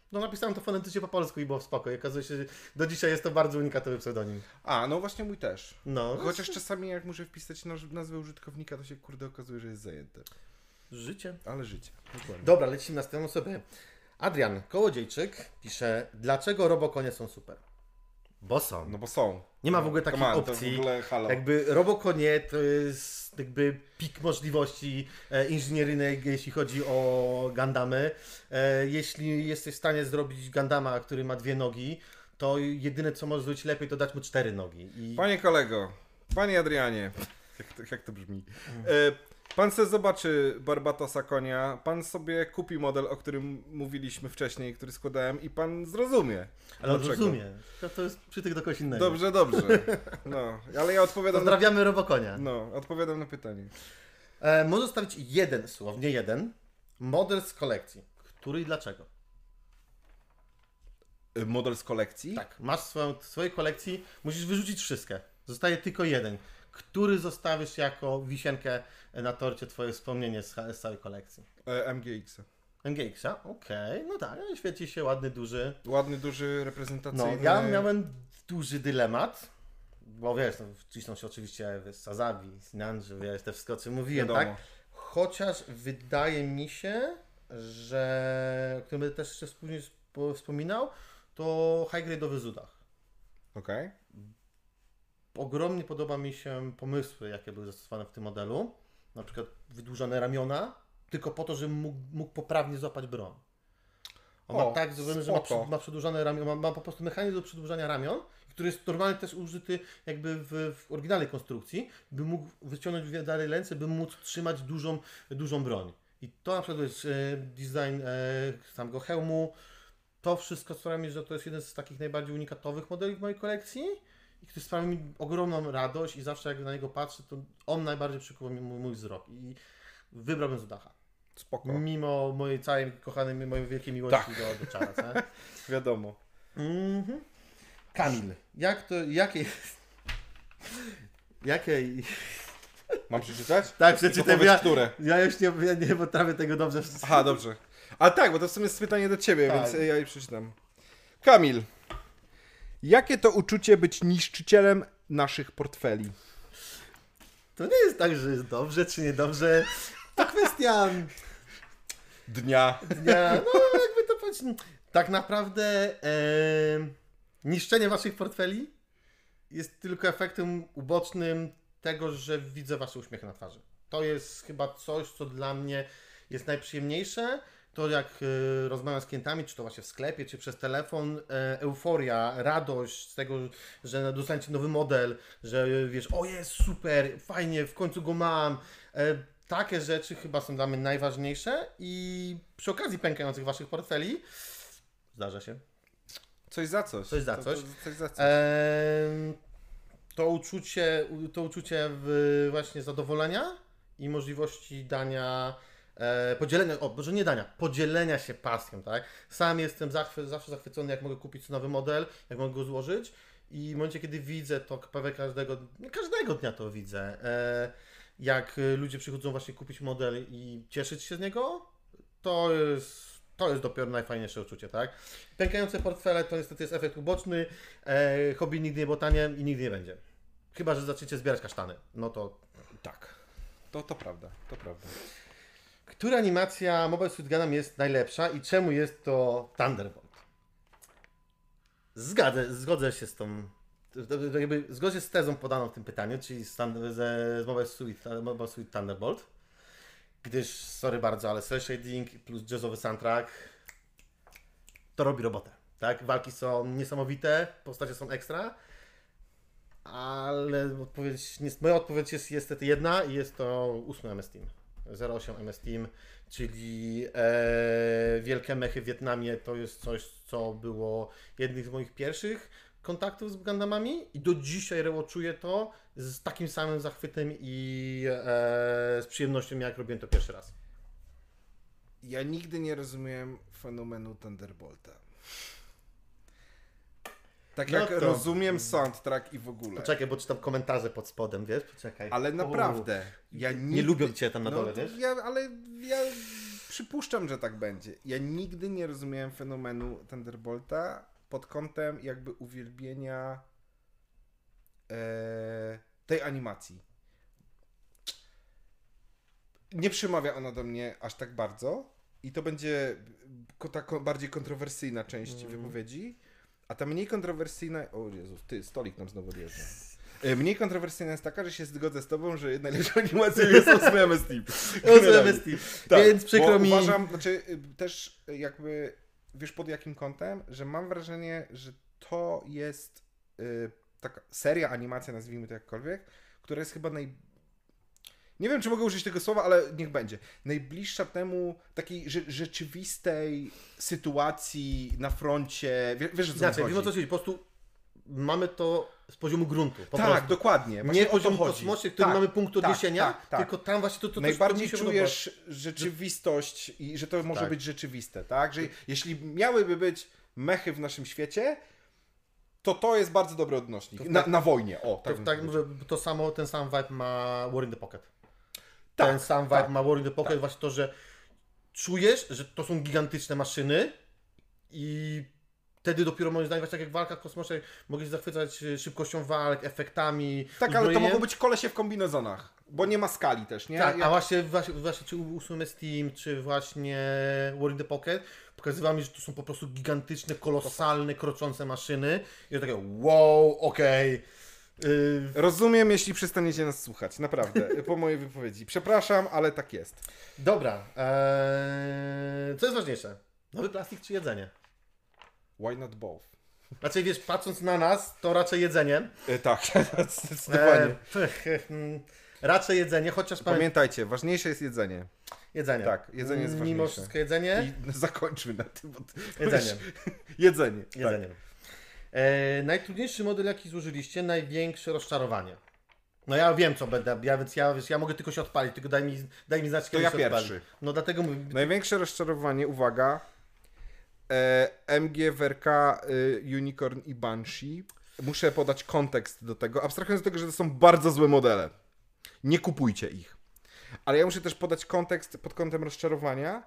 No napisałem to fonetycznie po polsku i było spoko. I okazuje się, że do dzisiaj jest to bardzo unikatowy pseudonim. A, no właśnie mój też. No. Chociaż czasami jak muszę wpisać naz- nazwę użytkownika, to się kurde okazuje, że jest zajęte. Życie. Ale życie. Dokładnie. Dobra, lecimy na następną osobę. Adrian Kołodziejczyk pisze, dlaczego robokonie są super? Bo są. No bo są. Nie ma w ogóle takiej Come on, opcji. To w ogóle halo. Jakby robokonie to jest jakby pik możliwości e, inżynieryjnej, jeśli chodzi o Gundamy. E, jeśli jesteś w stanie zrobić Gundama, który ma dwie nogi, to jedyne co możesz zrobić lepiej, to dać mu cztery nogi. I... Panie kolego, panie Adrianie, jak to, jak to brzmi? E, pan se zobaczy Barbatosa konia, pan sobie kupi model, o którym mówiliśmy wcześniej, który składałem i pan zrozumie. Ale on dlaczego. rozumie. To, to jest przytyk do kogoś innego. Dobrze, dobrze. No, ale ja odpowiadam na, Pozdrawiamy robokonia. no, odpowiadam na pytanie. E, może zostawić jeden słow, nie jeden, model z kolekcji. Który i dlaczego? E, Model z kolekcji? Tak, masz swoją, w swojej kolekcji, musisz wyrzucić wszystkie. Zostaje tylko jeden. Który zostawisz jako wisienkę na torcie, twoje wspomnienie z, z całej kolekcji? E, M G X. M G X-a? Okej, no tak, świeci się ładny, duży. Ładny, duży, reprezentacyjny. No, ja miałem duży dylemat, bo wiesz, no, wcisnął się oczywiście wiesz, Sazabi, Sinanji, wiesz, te wszystko, co mówiłem, Wiadomo. tak? Chociaż wydaje mi się, że, o którym będę też jeszcze później sp- wspominał, to high grade'owy Zudach. Okej. Okay. Ogromnie podoba mi się pomysły, jakie były zastosowane w tym modelu. Na przykład wydłużone ramiona, tylko po to, żeby mógł, mógł poprawnie złapać broń. On O, ma tak zrobione, że ma, spoko. przy, ma przedłużone ramiona, ma, ma po prostu mechanizm do przedłużania ramion, który jest normalnie też użyty jakby w, w oryginalnej konstrukcji, by mógł wyciągnąć dalej ręce, by móc trzymać dużą, dużą broń. I to na przykład jest e, design e, samego hełmu. To wszystko sprawia mi, że to jest jeden z takich najbardziej unikatowych modeli w mojej kolekcji i który sprawia mi ogromną radość i zawsze jak na niego patrzę, to on najbardziej przykuwa mi mój, mój wzrok i wybrałbym Zudaha. Spoko. Mimo mojej całej kochanej, mojej wielkiej miłości Tak. do, do Charlesa. Tak? Wiadomo. Mhm. Kamil, jak to, jakie... Jakie... Mam przeczytać? Tak, To przeczytaj, bo powiedz, ja, które. ja już nie, ja nie potrafię tego dobrze... Aha, dobrze. A tak, bo to w sumie jest pytanie do ciebie, Tak. więc ja je przeczytam. Kamil, jakie to uczucie być niszczycielem naszych portfeli? To nie jest tak, że jest dobrze czy niedobrze. To kwestia Dnia. dnia, no jakby to powiedzieć. Tak naprawdę e, niszczenie waszych portfeli jest tylko efektem ubocznym tego, że widzę wasze uśmiechy na twarzy. To jest chyba coś, co dla mnie jest najprzyjemniejsze. To jak e, rozmawiam z klientami, czy to właśnie w sklepie, czy przez telefon, e, euforia, radość z tego, że dostaniecie nowy model, że wiesz, o jest super, fajnie, w końcu go mam. E, takie rzeczy chyba są dla mnie najważniejsze i przy okazji pękających waszych portfeli zdarza się. Coś za coś. Coś za To- coś. To, coś za coś. Em, to uczucie, to uczucie w właśnie zadowolenia i możliwości dania, e, podzielenia, o, może nie dania, podzielenia się pasją, tak? Sam jestem zachwy, zawsze zachwycony, jak mogę kupić nowy model, jak mogę go złożyć i w momencie, kiedy widzę to prawie każdego, nie każdego dnia to widzę, e, jak ludzie przychodzą właśnie kupić model i cieszyć się z niego, to jest To jest dopiero najfajniejsze uczucie, tak? Pękające portfele to niestety jest efekt uboczny, e, hobby nigdy nie było tanie i nigdy nie będzie. Chyba że zaczniecie zbierać kasztany. No to... Tak. To, to prawda, to prawda. Która animacja Mobile Suit Gundam jest najlepsza i czemu jest to Thunderbolt? Zgadzę, zgodzę się z tą... to- to Jakby zgodzę się z tezą podaną w tym pytaniu, czyli z, Thund- ze, z Mobile, Suit, Mobile Suit Thunderbolt. Gdyż, sorry bardzo, ale cel shading plus jazzowy soundtrack to robi robotę, tak? Walki są niesamowite, postacie są ekstra, ale odpowiedź, nie- moja odpowiedź jest niestety jedna i jest to ósmy M S Team. zero osiem M S Team, czyli e, wielkie mechy w Wietnamie to jest coś, co było jednym z moich pierwszych kontaktów z Gundamami i do dzisiaj rewatchuję to z takim samym zachwytem i e, z przyjemnością, jak robiłem to pierwszy raz. Ja nigdy nie rozumiem fenomenu Thunderbolta. Tak No jak to- rozumiem soundtrack i w ogóle. Poczekaj, bo czytam komentarze pod spodem, wiesz? Poczekaj. Ale naprawdę, ja Nie nigdy... lubią cię tam na No, dole, to wiesz? ja, ale ja przypuszczam, że tak będzie. Ja nigdy nie rozumiałem fenomenu Thunderbolta pod kątem jakby uwielbienia e, tej animacji. Nie przemawia ona do mnie aż tak bardzo i to będzie ta bardziej kontrowersyjna część mm. wypowiedzi, a ta mniej kontrowersyjna... O Jezus, ty, stolik nam znowu odjeżdża. Mniej kontrowersyjna jest taka, że się zgodzę z tobą, że najlepszą animacją jest Osmo M S Team. Osmo M S Team. Tak, więc przykro mi... uważam, znaczy też jakby, wiesz pod jakim kątem, że mam wrażenie, że to jest y, taka seria animacja, nazwijmy to jakkolwiek, która jest chyba naj... Nie wiem, czy mogę użyć tego słowa, ale niech będzie. Najbliższa temu takiej rze- rzeczywistej sytuacji na froncie. Wie, wiesz, o co Inaczej, chodzi? wiem o co chodzi. Po prostu mamy to z poziomu gruntu. Po tak, prostu. dokładnie. Nie z poziomu kosmosu, który tak, mamy punkt odniesienia, tak, tak, tylko tam właśnie to, to najbardziej to czujesz podoba. rzeczywistość i że to może tak. być rzeczywiste, tak? Że jeśli miałyby być mechy w naszym świecie, to to jest bardzo dobry odnośnik. To na, tak, na wojnie, o. Tak, to, tak mówię, to samo, ten sam vibe ma War in the Pocket. Tak, ten sam vibe tak, ma War in the Pocket, tak. właśnie to, że czujesz, że to są gigantyczne maszyny i wtedy dopiero moim zdaniem, właśnie tak jak w walkach w kosmosie, mogli się zachwycać szybkością walk, efektami. Tak, ale to mogą być kolesie w kombinezonach, bo nie ma skali też, nie? Tak, jak... a właśnie, właśnie, właśnie czy u Osmo M S Team, czy właśnie War in the Pocket pokazywało mi, że to są po prostu gigantyczne, kolosalne, kroczące maszyny i to takie wow, okej. Okay. Yy... Rozumiem, jeśli przestaniecie nas słuchać, naprawdę, po mojej wypowiedzi. Przepraszam, ale tak jest. Dobra, eee... co jest ważniejsze? Nowy plastik czy jedzenie? Why not both? Raczej wiesz, patrząc na nas, to raczej jedzenie. E, tak, zdecydowanie. Eee, raczej jedzenie, chociaż... Pamiętajcie, ważniejsze jest jedzenie. Jedzenie. Tak, jedzenie jest ważniejsze. Mimo wszystko jedzenie. I zakończmy na tym. Bo... Jedzenie. jedzenie. Jedzenie. Tak. E, najtrudniejszy model, jaki złożyliście, największe rozczarowanie. No ja wiem, co będę, ja, więc ja, wiesz, ja mogę tylko się odpalić, tylko daj mi, daj mi znać, to kiedy ja się pierwszy. odpali. No dlatego mówię... Największe rozczarowanie, uwaga, e, M G W R K, e, Unicorn i Banshee. Muszę podać kontekst do tego, abstrahując od tego, że to są bardzo złe modele. Nie kupujcie ich. Ale ja muszę też podać kontekst pod kątem rozczarowania.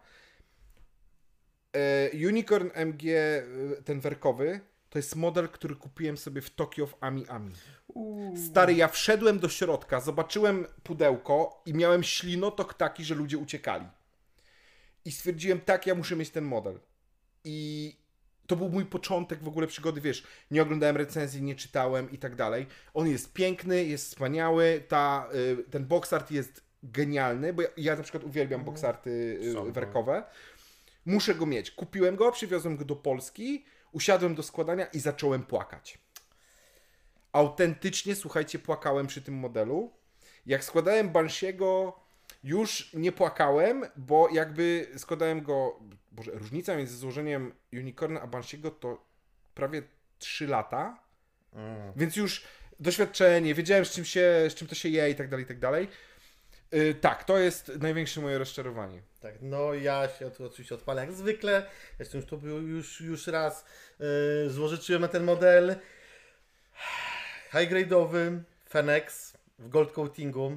E, Unicorn M G, ten werkowy, to jest model, który kupiłem sobie w Tokyo w Ami Ami. Uuu. Stary, ja wszedłem do środka, zobaczyłem pudełko i miałem ślinotok taki, że ludzie uciekali. I stwierdziłem, tak, ja muszę mieć ten model. I to był mój początek w ogóle przygody, wiesz, nie oglądałem recenzji, nie czytałem i tak dalej. On jest piękny, jest wspaniały, ta, y, ten box art jest genialny, bo ja, ja na przykład uwielbiam mm. box arty y, werkowe. Muszę go mieć. Kupiłem go, przywiozłem go do Polski, usiadłem do składania i zacząłem płakać. Autentycznie, słuchajcie, płakałem przy tym modelu. Jak składałem Banshee'ego, już nie płakałem, bo jakby składałem go... Boże, różnica między złożeniem Unicorna a Banshee'ego to prawie trzy lata. Mm. Więc już doświadczenie, wiedziałem z czym, się, z czym to się je i tak dalej, i tak dalej. Yy, tak, to jest największe moje rozczarowanie. Tak, no ja się tu oczywiście odpalę jak zwykle. Zresztą już to był już, już raz yy, złożyczyłem na ten model. High grade'owy Fennex w gold coatingu.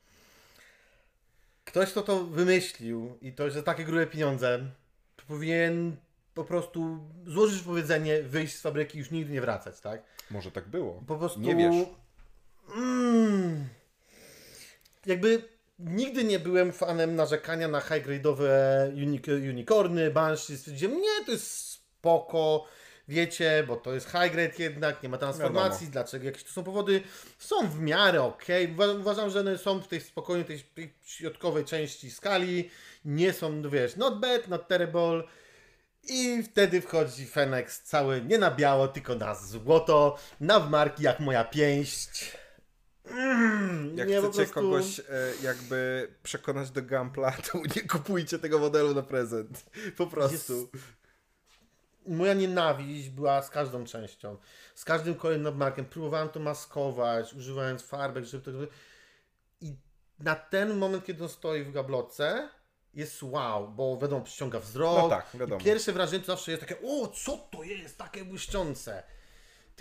Ktoś, kto to wymyślił i to za takie grube pieniądze, powinien po prostu złożyć wypowiedzenie, wyjść z fabryki i już nigdy nie wracać, tak? Może tak było. Po prostu... Nie wiesz. Mm, jakby nigdy nie byłem fanem narzekania na high grade'owe uni- unicorny, Banshee. Stwierdziłem, nie, to jest spoko, wiecie, bo to jest high grade jednak, nie ma transformacji, Wiadomo. dlaczego, jakieś to są powody, są w miarę okej. Okay. Uważam, że one są w tej spokojnej, tej, tej środkowej części skali, nie są, no wiesz, not bad, not terrible. I wtedy wchodzi Fennex cały nie na biało, tylko na złoto, na wmarki jak moja pięść. Mm, jak nie, chcecie prostu... kogoś e, jakby przekonać do gampla, to nie kupujcie tego modelu na prezent. Po prostu. Jest... Moja nienawiść była z każdą częścią. Z każdym kolejnym markiem. Próbowałem to maskować, używając farbek, żeby to... I na ten moment, kiedy on stoi w gablotce, jest wow, bo wiadomo, przyciąga wzrok. No tak, wiadomo. I pierwsze wrażenie to zawsze jest takie, o, co to jest takie błyszczące. Tylko, że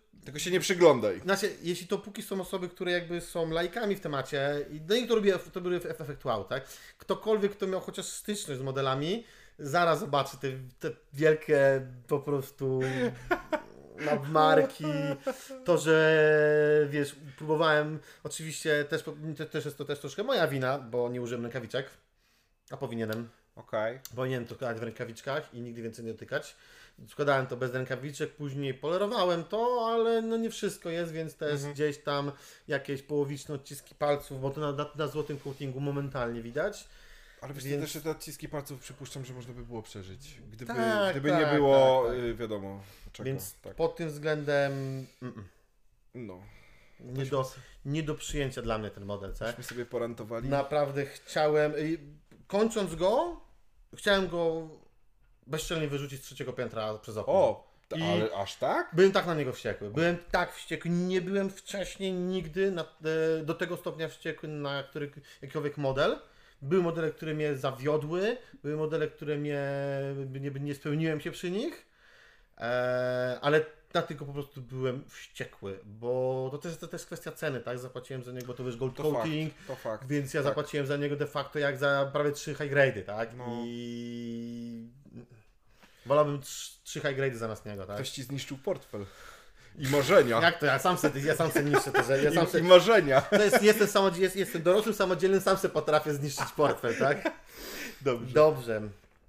Tylko się nie przyglądaj. Znaczy, jeśli to póki są osoby, które jakby są laikami w temacie i do nich to robi, to robi efekt wow, tak? Ktokolwiek, kto miał chociaż styczność z modelami, zaraz zobaczy te, te wielkie po prostu nadmarki, to, że wiesz, próbowałem, oczywiście też, też jest to też troszkę moja wina, bo nie użyłem rękawiczek, a powinienem. Okej. Okay. Powinienem to składać w rękawiczkach i nigdy więcej nie dotykać. Składałem to bez rękawiczek, później polerowałem to, ale no nie wszystko jest, więc też mhm. gdzieś tam jakieś połowiczne odciski palców, bo to na, na, na złotym coatingu momentalnie widać. Ale wiesz, więc... też te odciski palców przypuszczam, że można by było przeżyć. Gdyby, tak, gdyby tak, nie było tak, tak. wiadomo czego. Więc tak. pod tym względem mm, no. nie, do, nie do przyjęcia dla mnie ten model, tak? Myśmy sobie porantowali. Naprawdę chciałem, kończąc go, chciałem go bezczelnie wyrzucić z trzeciego piętra przez okno. O, I ale aż tak? Byłem tak na niego wściekły. Byłem tak wściekły. Nie byłem wcześniej nigdy na, do tego stopnia wściekły na który, jakikolwiek model. Były modele, które mnie zawiodły. Były modele, które mnie nie, nie spełniłem się przy nich. Eee, ale na tylko po prostu byłem wściekły, bo to też, to też kwestia ceny, tak? Zapłaciłem za niego, bo to wiesz gold to coating, fakt, to fakt, więc ja tak. zapłaciłem za niego de facto jak za prawie trzy high grade'y, tak? No. I wolałbym trzy high grade'y zamiast niego, tak? Ktoś ci zniszczył portfel. I marzenia. Jak to? Ja sam se, ja sam se niszczę to, że ja sam I, se, I marzenia. To jest, jestem, samodziel, jest, jestem dorosłym, samodzielnym, sam se potrafię zniszczyć portfel, tak? Dobrze. Dobrze.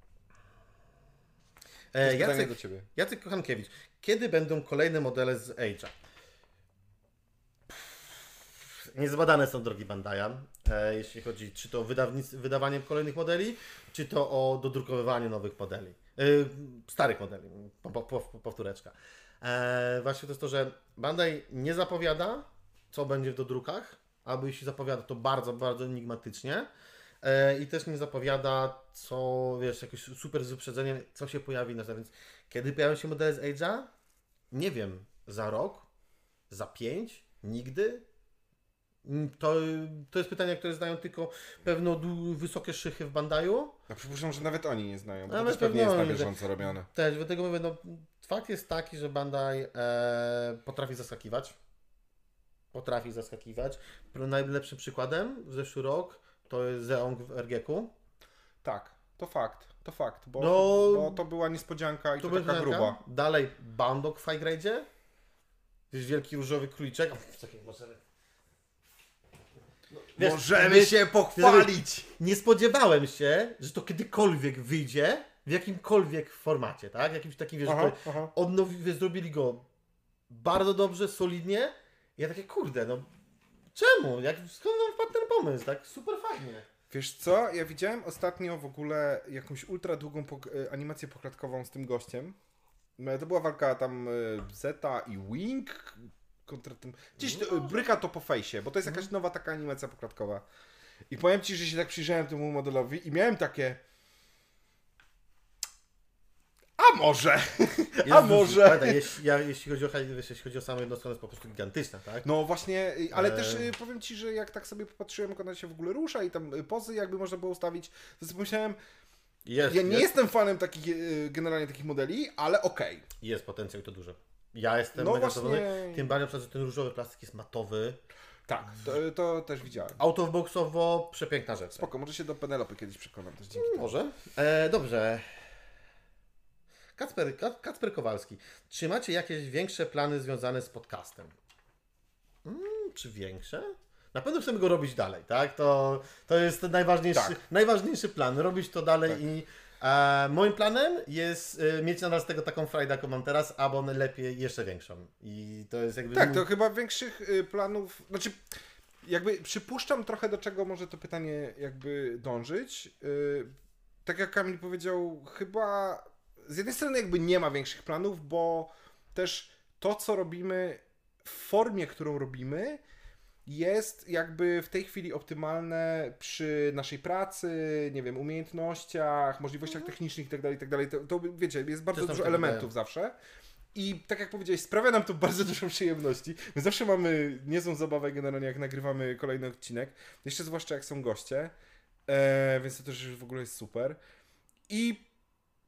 E, Jacek, Jacek, Jacek Kochankiewicz. Kiedy będą kolejne modele z Age'a? Niezbadane są drogi Bandai'a, e, jeśli chodzi czy to o wydawanie kolejnych modeli, czy to o dodrukowywanie nowych modeli. E, starych modeli, po, po, po, powtóreczka. E, właśnie to jest to, że Bandai nie zapowiada, co będzie w dodrukach, albo jeśli zapowiada, to bardzo, bardzo enigmatycznie. E, I też nie zapowiada, co, wiesz, jakoś super z wyprzedzeniem, co się pojawi na więc kiedy pojawią się modele z Age'a? Nie wiem. Za rok? Za pięć? Nigdy? To, to jest pytanie, które znają tylko pewno wysokie szychy w Bandai'u. Ja przypuszczam, że nawet oni nie znają, bo nawet to też pewnie jest na oni, bieżąco robione. Też, dlatego mówię, no, fakt jest taki, że Bandai e, potrafi zaskakiwać. Potrafi zaskakiwać. Najlepszym przykładem w zeszły rok to jest Zeong w R G ku. Tak, to fakt, to fakt, bo, no, bo to była niespodzianka i to, to taka gruba. Dalej Bandok w high grade'zie. Wiesz, wielki różowy króliczek. Możemy, no, wiesz, możemy wiesz, się pochwalić! Nie spodziewałem się, że to kiedykolwiek wyjdzie w jakimkolwiek formacie, tak? Jakimś takim, wiesz, aha, aha. Odnowi, zrobili go bardzo dobrze, solidnie. I ja takie, kurde, no czemu? Jak, skąd wam wpadł ten pomysł? Tak super fajnie. Wiesz co, ja widziałem ostatnio w ogóle jakąś ultra długą pok- animację poklatkową z tym gościem. To była walka tam Zeta i Wing kontra tym... Gdzieś no. Bryka to po fejsie, bo to jest jakaś mhm. nowa taka animacja poklatkowa. I powiem Ci, że się tak przyjrzałem temu modelowi i miałem takie... A może? Jest A może? Pamiętaj, jeśli, ja, jeśli, chodzi o, jeśli chodzi o samą jednostronę, jest po prostu gigantyczna, tak? No właśnie, ale e... też powiem Ci, że jak tak sobie popatrzyłem, jak ona się w ogóle rusza i tam pozy jakby można było ustawić, to sobie pomyślałem, jest, ja nie jest. jestem fanem takich, generalnie takich modeli, ale okej. Okay. Jest potencjał i to duży. Ja jestem no mega właśnie... zadowolony, tym bardziej, że ten różowy plastik jest matowy. Tak, to, to też widziałem. Out of boxowo przepiękna rzecz. Spoko, może się do Penelopy kiedyś przekonam też dzięki temu. Może. E, dobrze. Kacper, Kacper Kowalski. Czy macie jakieś większe plany związane z podcastem? Hmm, czy większe? Na pewno chcemy go robić dalej, tak? To, to jest najważniejszy, tak. najważniejszy plan. Robić to dalej tak. i e, moim planem jest e, mieć nadal z tego taką frajdę, jaką mam teraz, albo najlepiej jeszcze większą. I to jest jakby... Tak, to chyba większych y, planów... Znaczy, jakby przypuszczam trochę, do czego może to pytanie jakby dążyć. Y, tak jak Kamil powiedział, chyba... Z jednej strony jakby nie ma większych planów, bo też to, co robimy w formie, którą robimy, jest jakby w tej chwili optymalne przy naszej pracy, nie wiem, umiejętnościach, możliwościach technicznych itd., itd. To, to wiecie, jest bardzo dużo elementów zawsze. I tak jak powiedziałeś, sprawia nam to bardzo dużo przyjemności. My zawsze mamy niezłą zabawę generalnie, jak nagrywamy kolejny odcinek. Jeszcze zwłaszcza jak są goście. E, więc to też w ogóle jest super. I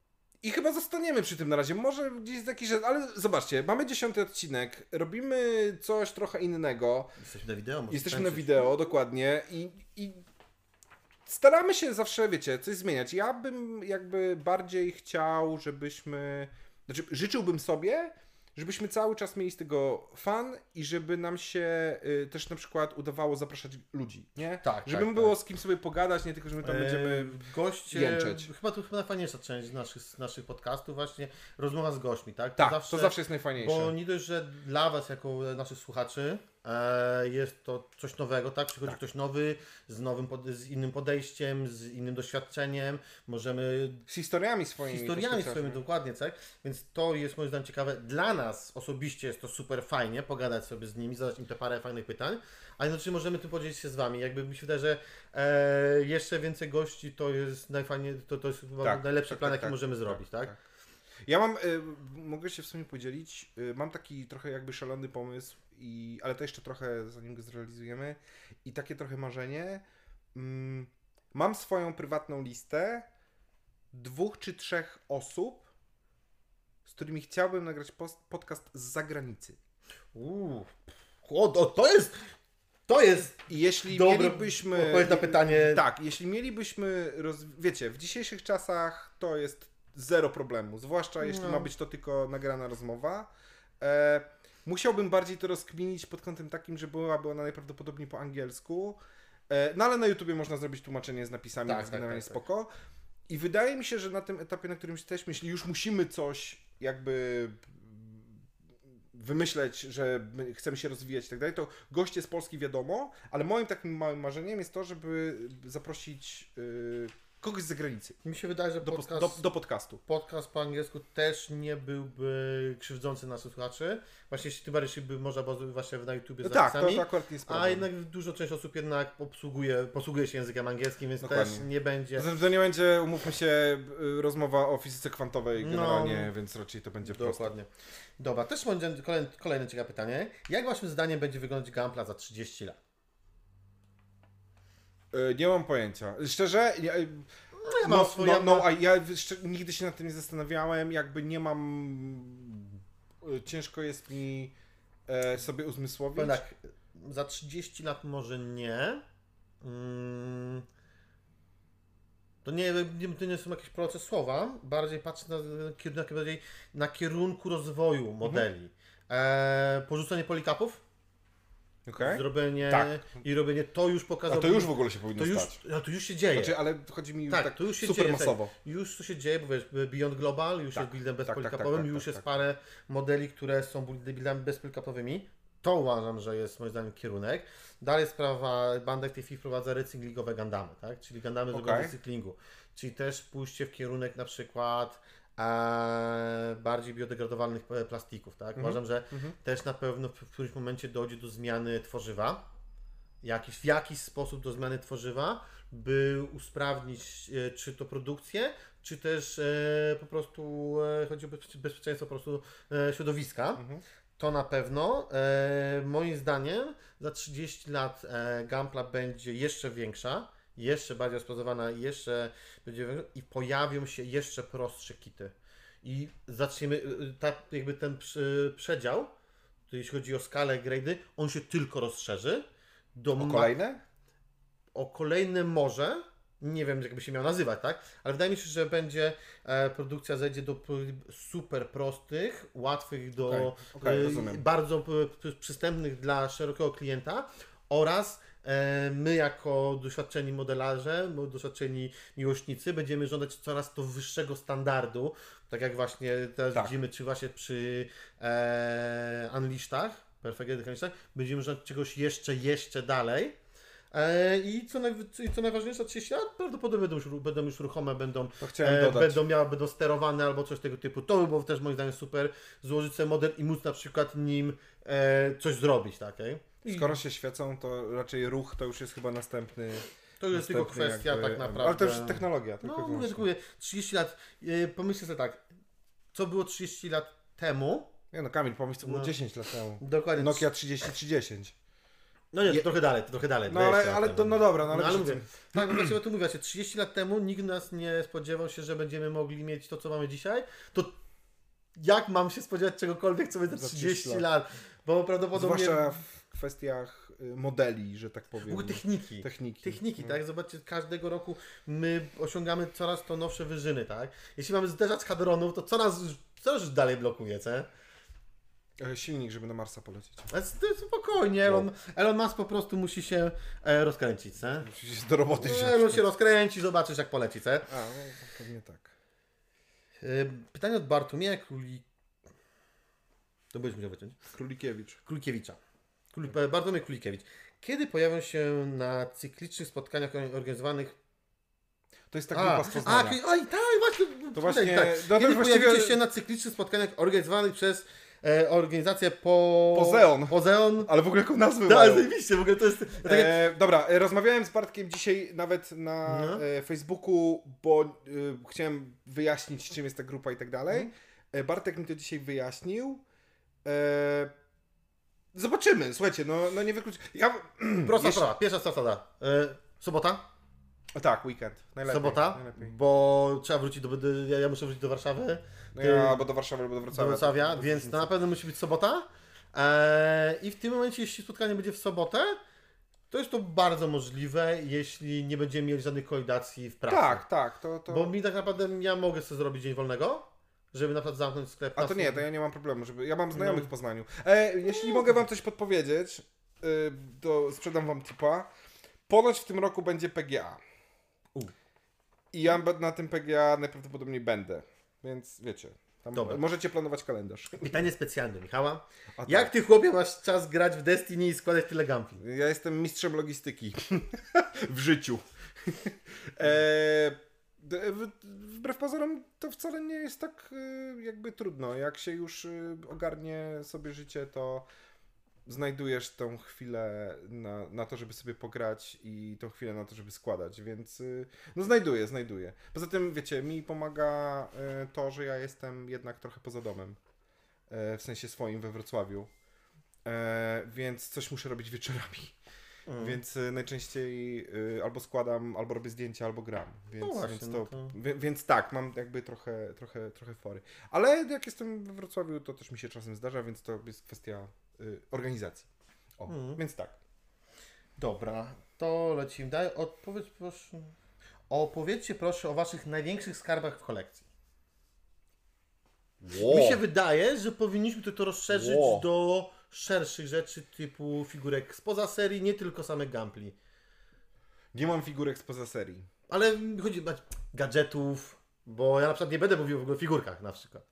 I chyba zostaniemy przy tym na razie. Może gdzieś jakiś, ale zobaczcie, mamy dziesiąty odcinek, robimy coś trochę innego. Jesteśmy na wideo. może Jesteśmy tańczyć. na wideo, dokładnie. I, I staramy się zawsze, wiecie, coś zmieniać. Ja bym jakby bardziej chciał, żebyśmy... Znaczy, życzyłbym sobie, żebyśmy cały czas mieli z tego fan i żeby nam się y, też na przykład udawało zapraszać ludzi, nie? Tak, Żeby tak, było tak. z kim sobie pogadać, nie tylko, że my tam będziemy... Eee, goście, jęczeć. chyba to chyba najfajniejsza część naszych, naszych podcastów, właśnie rozmowa z gośćmi, tak? Tak, to zawsze jest najfajniejsze. Bo nie dość, że dla Was, jako naszych słuchaczy, e, jest to coś nowego, tak? Przychodzi Tak. ktoś nowy, z nowym, pod, z innym podejściem, z innym doświadczeniem, możemy Z historiami swoimi. historiami też swoimi, chociażby. dokładnie, tak? Więc to jest moim zdaniem ciekawe. Dla nas osobiście jest to super fajnie, pogadać sobie z nimi, zadać im te parę fajnych pytań, ale jednocześnie możemy tym podzielić się z Wami. Jakby mi się wydaje, że e, jeszcze więcej gości to jest najfajniej, to, to jest chyba Tak, najlepszy tak, plan, tak, jaki tak, możemy tak, zrobić, tak? tak. Ja mam, y, mogę się w sumie podzielić, y, mam taki trochę jakby szalony pomysł, i, ale to jeszcze trochę zanim go zrealizujemy i takie trochę marzenie. Mm, mam swoją prywatną listę dwóch czy trzech osób, z którymi chciałbym nagrać post, podcast z zagranicy. Uuu, o, to, to jest, to jest I jeśli Dobre mielibyśmy... odpowiedź na pytanie. Tak, jeśli mielibyśmy... Roz, wiecie, w dzisiejszych czasach to jest zero problemu, zwłaszcza jeśli No. ma być to tylko nagrana rozmowa. E, musiałbym bardziej to rozkminić pod kątem takim, że byłaby ona najprawdopodobniej po angielsku. E, no ale na YouTubie można zrobić tłumaczenie z napisami, Tak, więc tak, generalnie tak, tak. spoko. I wydaje mi się, że na tym etapie, na którym jesteśmy, jeśli już musimy coś jakby wymyśleć, że my chcemy się rozwijać i tak dalej, to goście z Polski wiadomo, ale moim takim małym marzeniem jest to, żeby zaprosić yy, kogoś z zagranicy Mi się wydaje, że do, podcast, do, do podcastu. podcast po angielsku też nie byłby krzywdzący naszych słuchaczy. Właśnie jeśli tym bardziej, jeśli by można było zrobić właśnie na YouTubie No z tak, to, napisami. to akurat nie jest problem. A jednak dużo część osób jednak obsługuje, posługuje się językiem angielskim, więc Dokładnie. też nie będzie. To, to nie będzie, umówmy się, y, rozmowa o fizyce kwantowej No. generalnie, więc raczej to będzie proste. Dokładnie. Dobra, też będzie kolejne, kolejne ciekawe pytanie. Jak waszym zdaniem będzie wyglądać Gampla za trzydzieści lat? Y, nie mam pojęcia. Szczerze, ja, ja mam no, swoje- no, no, a ja szczer- nigdy się nad tym nie zastanawiałem, jakby nie mam... y, Ciężko jest mi e, sobie uzmysłowić. Powiem tak, za trzydzieści lat może nie. Mm, to nie, nie, to nie są jakieś proces słowa. Bardziej patrzę na, na, bardziej na kierunku rozwoju modeli. E, porzucenie polikapów, Okej? zrobienie Tak. i robienie to już A pokazało. to już w ogóle się powinno to już, stać. no, to już się dzieje. Znaczy, ale chodzi mi już Tak, tak, to już się super dzieje, masowo. Już to się dzieje, bo wiesz, Beyond Global już Tak, jest buildem tak, tak, bezpolikapowym, tak, tak, już tak, jest tak. parę modeli, które są buildami bezpolikapowymi. To uważam, że jest moim zdaniem kierunek. Dalej sprawa, Bandai T F wprowadza recyklingowe Gundamy, tak? Czyli Gundamy zrobione Okej. z recyklingu. Czyli też pójście w kierunek na przykład e, bardziej biodegradowalnych e, plastików, tak? Mhm. Uważam, że Mhm. też na pewno w, w którymś momencie dojdzie do zmiany tworzywa. Jakiś, w jakiś sposób do zmiany tworzywa, by usprawnić e, czy to produkcję, czy też e, po prostu e, chodzi o bezpie- bezpieczeństwo po prostu e, środowiska. Mhm. To na pewno. E, moim zdaniem za trzydzieści lat e, Gampla będzie jeszcze większa, jeszcze bardziej rozpracowana, jeszcze będzie większa i pojawią się jeszcze prostsze kity. I zaczniemy, e, ta, jakby ten przy, przedział, to jeśli chodzi o skalę grady, on się tylko rozszerzy. Do O ma- kolejne? o kolejne może, nie wiem jak by się miał nazywać, tak? Ale wydaje mi się, że będzie e, produkcja zejdzie do p- super prostych, łatwych do Okej, okej, e, rozumiem. bardzo p- p- przystępnych dla szerokiego klienta oraz e, my jako doświadczeni modelarze, mo- doświadczeni miłośnicy będziemy żądać coraz to wyższego standardu, tak jak właśnie teraz Tak. widzimy, czy właśnie przy e, Unleashdach, Perfect Edit Unleashdach, będziemy żądać czegoś jeszcze, jeszcze dalej. E, I co, naj, i co najważniejsze, trzydzieści lat prawdopodobnie będą już, będą już ruchome, będą, To chciałem e, dodać. będą miały, będą sterowane albo coś tego typu. To by było też moim zdaniem super, złożyć sobie model i móc na przykład nim e, coś zrobić, tak? Okay? I Skoro się świecą, to raczej ruch to już jest chyba następny. to już jest tylko następny kwestia jakby, tak naprawdę. Ale to już jest technologia. No tylko mówię, wyłącznie. tylko mówię, trzydzieści lat, e, pomyślcie sobie tak, co było trzydzieści lat temu, Nie no Kamil, pomyśl co było No. dziesięć lat temu. dokładnie Nokia trzydzieści trzydzieści. No nie, to Je... trochę dalej, to trochę dalej. No ale, ale to, no dobra, no ale, no, ale wiesz, mówię, tak, no właśnie tu mówię, właśnie trzydzieści lat temu nikt nas nie spodziewał się, że będziemy mogli mieć to, co mamy dzisiaj, to jak mam się spodziewać czegokolwiek, co będzie za trzydzieści lat? lat? Bo prawdopodobnie... Zwłaszcza w kwestiach modeli, że tak powiem. W ogóle techniki. Techniki, Techniki no. tak? Zobaczcie, każdego roku my osiągamy coraz to nowsze wyżyny, tak? Jeśli mamy zderzać hadronów, to coraz, coraz dalej blokuje, co? Silnik, żeby na Marsa polecieć. Ale spokojnie, Elon, Elon Musk po prostu musi się e, rozkręcić, co? Musi się do roboty wziąć. Elon się rozkręci, zobaczysz jak poleci, co? A, no, pewnie tak. E, pytanie od Bartłomieja Króli... To byś musiał wyciąć. Królikiewicz. Królikiewicza. Król... Bartłomiej Królikiewicz. Kiedy pojawią się na cyklicznych spotkaniach organizowanych... To jest tak A, grupa z Poznania. a, oj, tak, właśnie. To właśnie... Tak. No, Kiedy właściwie... pojawicie się na cyklicznych spotkaniach organizowanych przez e, organizację po... Pozeon. Pozeon. Ale w ogóle jaką nazwę Tak, mają. zajebiście, w ogóle to jest... Takie... E, dobra, e, rozmawiałem z Bartkiem dzisiaj nawet na No. e, Facebooku, bo e, chciałem wyjaśnić, czym jest ta grupa i tak dalej. E, Bartek mi to dzisiaj wyjaśnił. E, zobaczymy, słuchajcie, no, no nie wyklucz... Ja... Prosta Jeszcze- sprawa, pierwsza zasada. E, sobota? O, tak, weekend. Najlepiej. Sobota? Najlepiej. Bo trzeba wrócić do... do ja, ja muszę wrócić do Warszawy. No Ty- ja albo do Warszawy, albo do do Wrocławia. Wrocławia, To- więc to na pewno musi być sobota. Eee, I w tym momencie, jeśli spotkanie będzie w sobotę, to jest to bardzo możliwe, jeśli nie będziemy mieli żadnych kolidacji w pracy. Tak, tak, to... to... Bo mi tak naprawdę, ja mogę sobie zrobić dzień wolnego, żeby na przykład zamknąć sklep. A na to nie, swój- to ja nie mam problemu, żeby... Ja mam znajomych No. w Poznaniu. E, jeśli mogę wam coś podpowiedzieć, y, to sprzedam wam tipa. Ponoć w tym roku będzie P G A. U. I ja be- na tym P G A najprawdopodobniej będę. Więc wiecie, tam Dobra. możecie planować kalendarz. Pytanie specjalne, Michała. A Jak tak. ty, chłopie, masz czas grać w Destiny i składać tyle gampli? Ja jestem mistrzem logistyki w życiu. e, d- w, wbrew pozorom to wcale nie jest tak y, jakby trudno. Jak się już y, ogarnie sobie życie, to znajdujesz tą chwilę na, na to, żeby sobie pograć i tą chwilę na to, żeby składać, więc y, no znajduję, znajduję. Poza tym, wiecie, mi pomaga y, to, że ja jestem jednak trochę poza domem, y, w sensie swoim we Wrocławiu, y, więc coś muszę robić wieczorami. Mm. Więc y, najczęściej y, albo składam, albo robię zdjęcia, albo gram. Więc, No właśnie, więc, to, no to- Wie, więc tak, mam jakby trochę, trochę, trochę fory. Ale jak jestem we Wrocławiu, to też mi się czasem zdarza, więc to jest kwestia y, organizacji. O, Mhm. więc tak. Dobra, to lecimy dalej. Odpowiedź proszę. Opowiedzcie proszę o waszych największych skarbach w kolekcji. Wow. Mi się wydaje, że powinniśmy to, to rozszerzyć Wow. do szerszych rzeczy typu figurek spoza serii, nie tylko same gampli. Nie mam figurek spoza serii. Ale chodzi o gadżetów, bo ja na przykład nie będę mówił w ogóle o figurkach na przykład.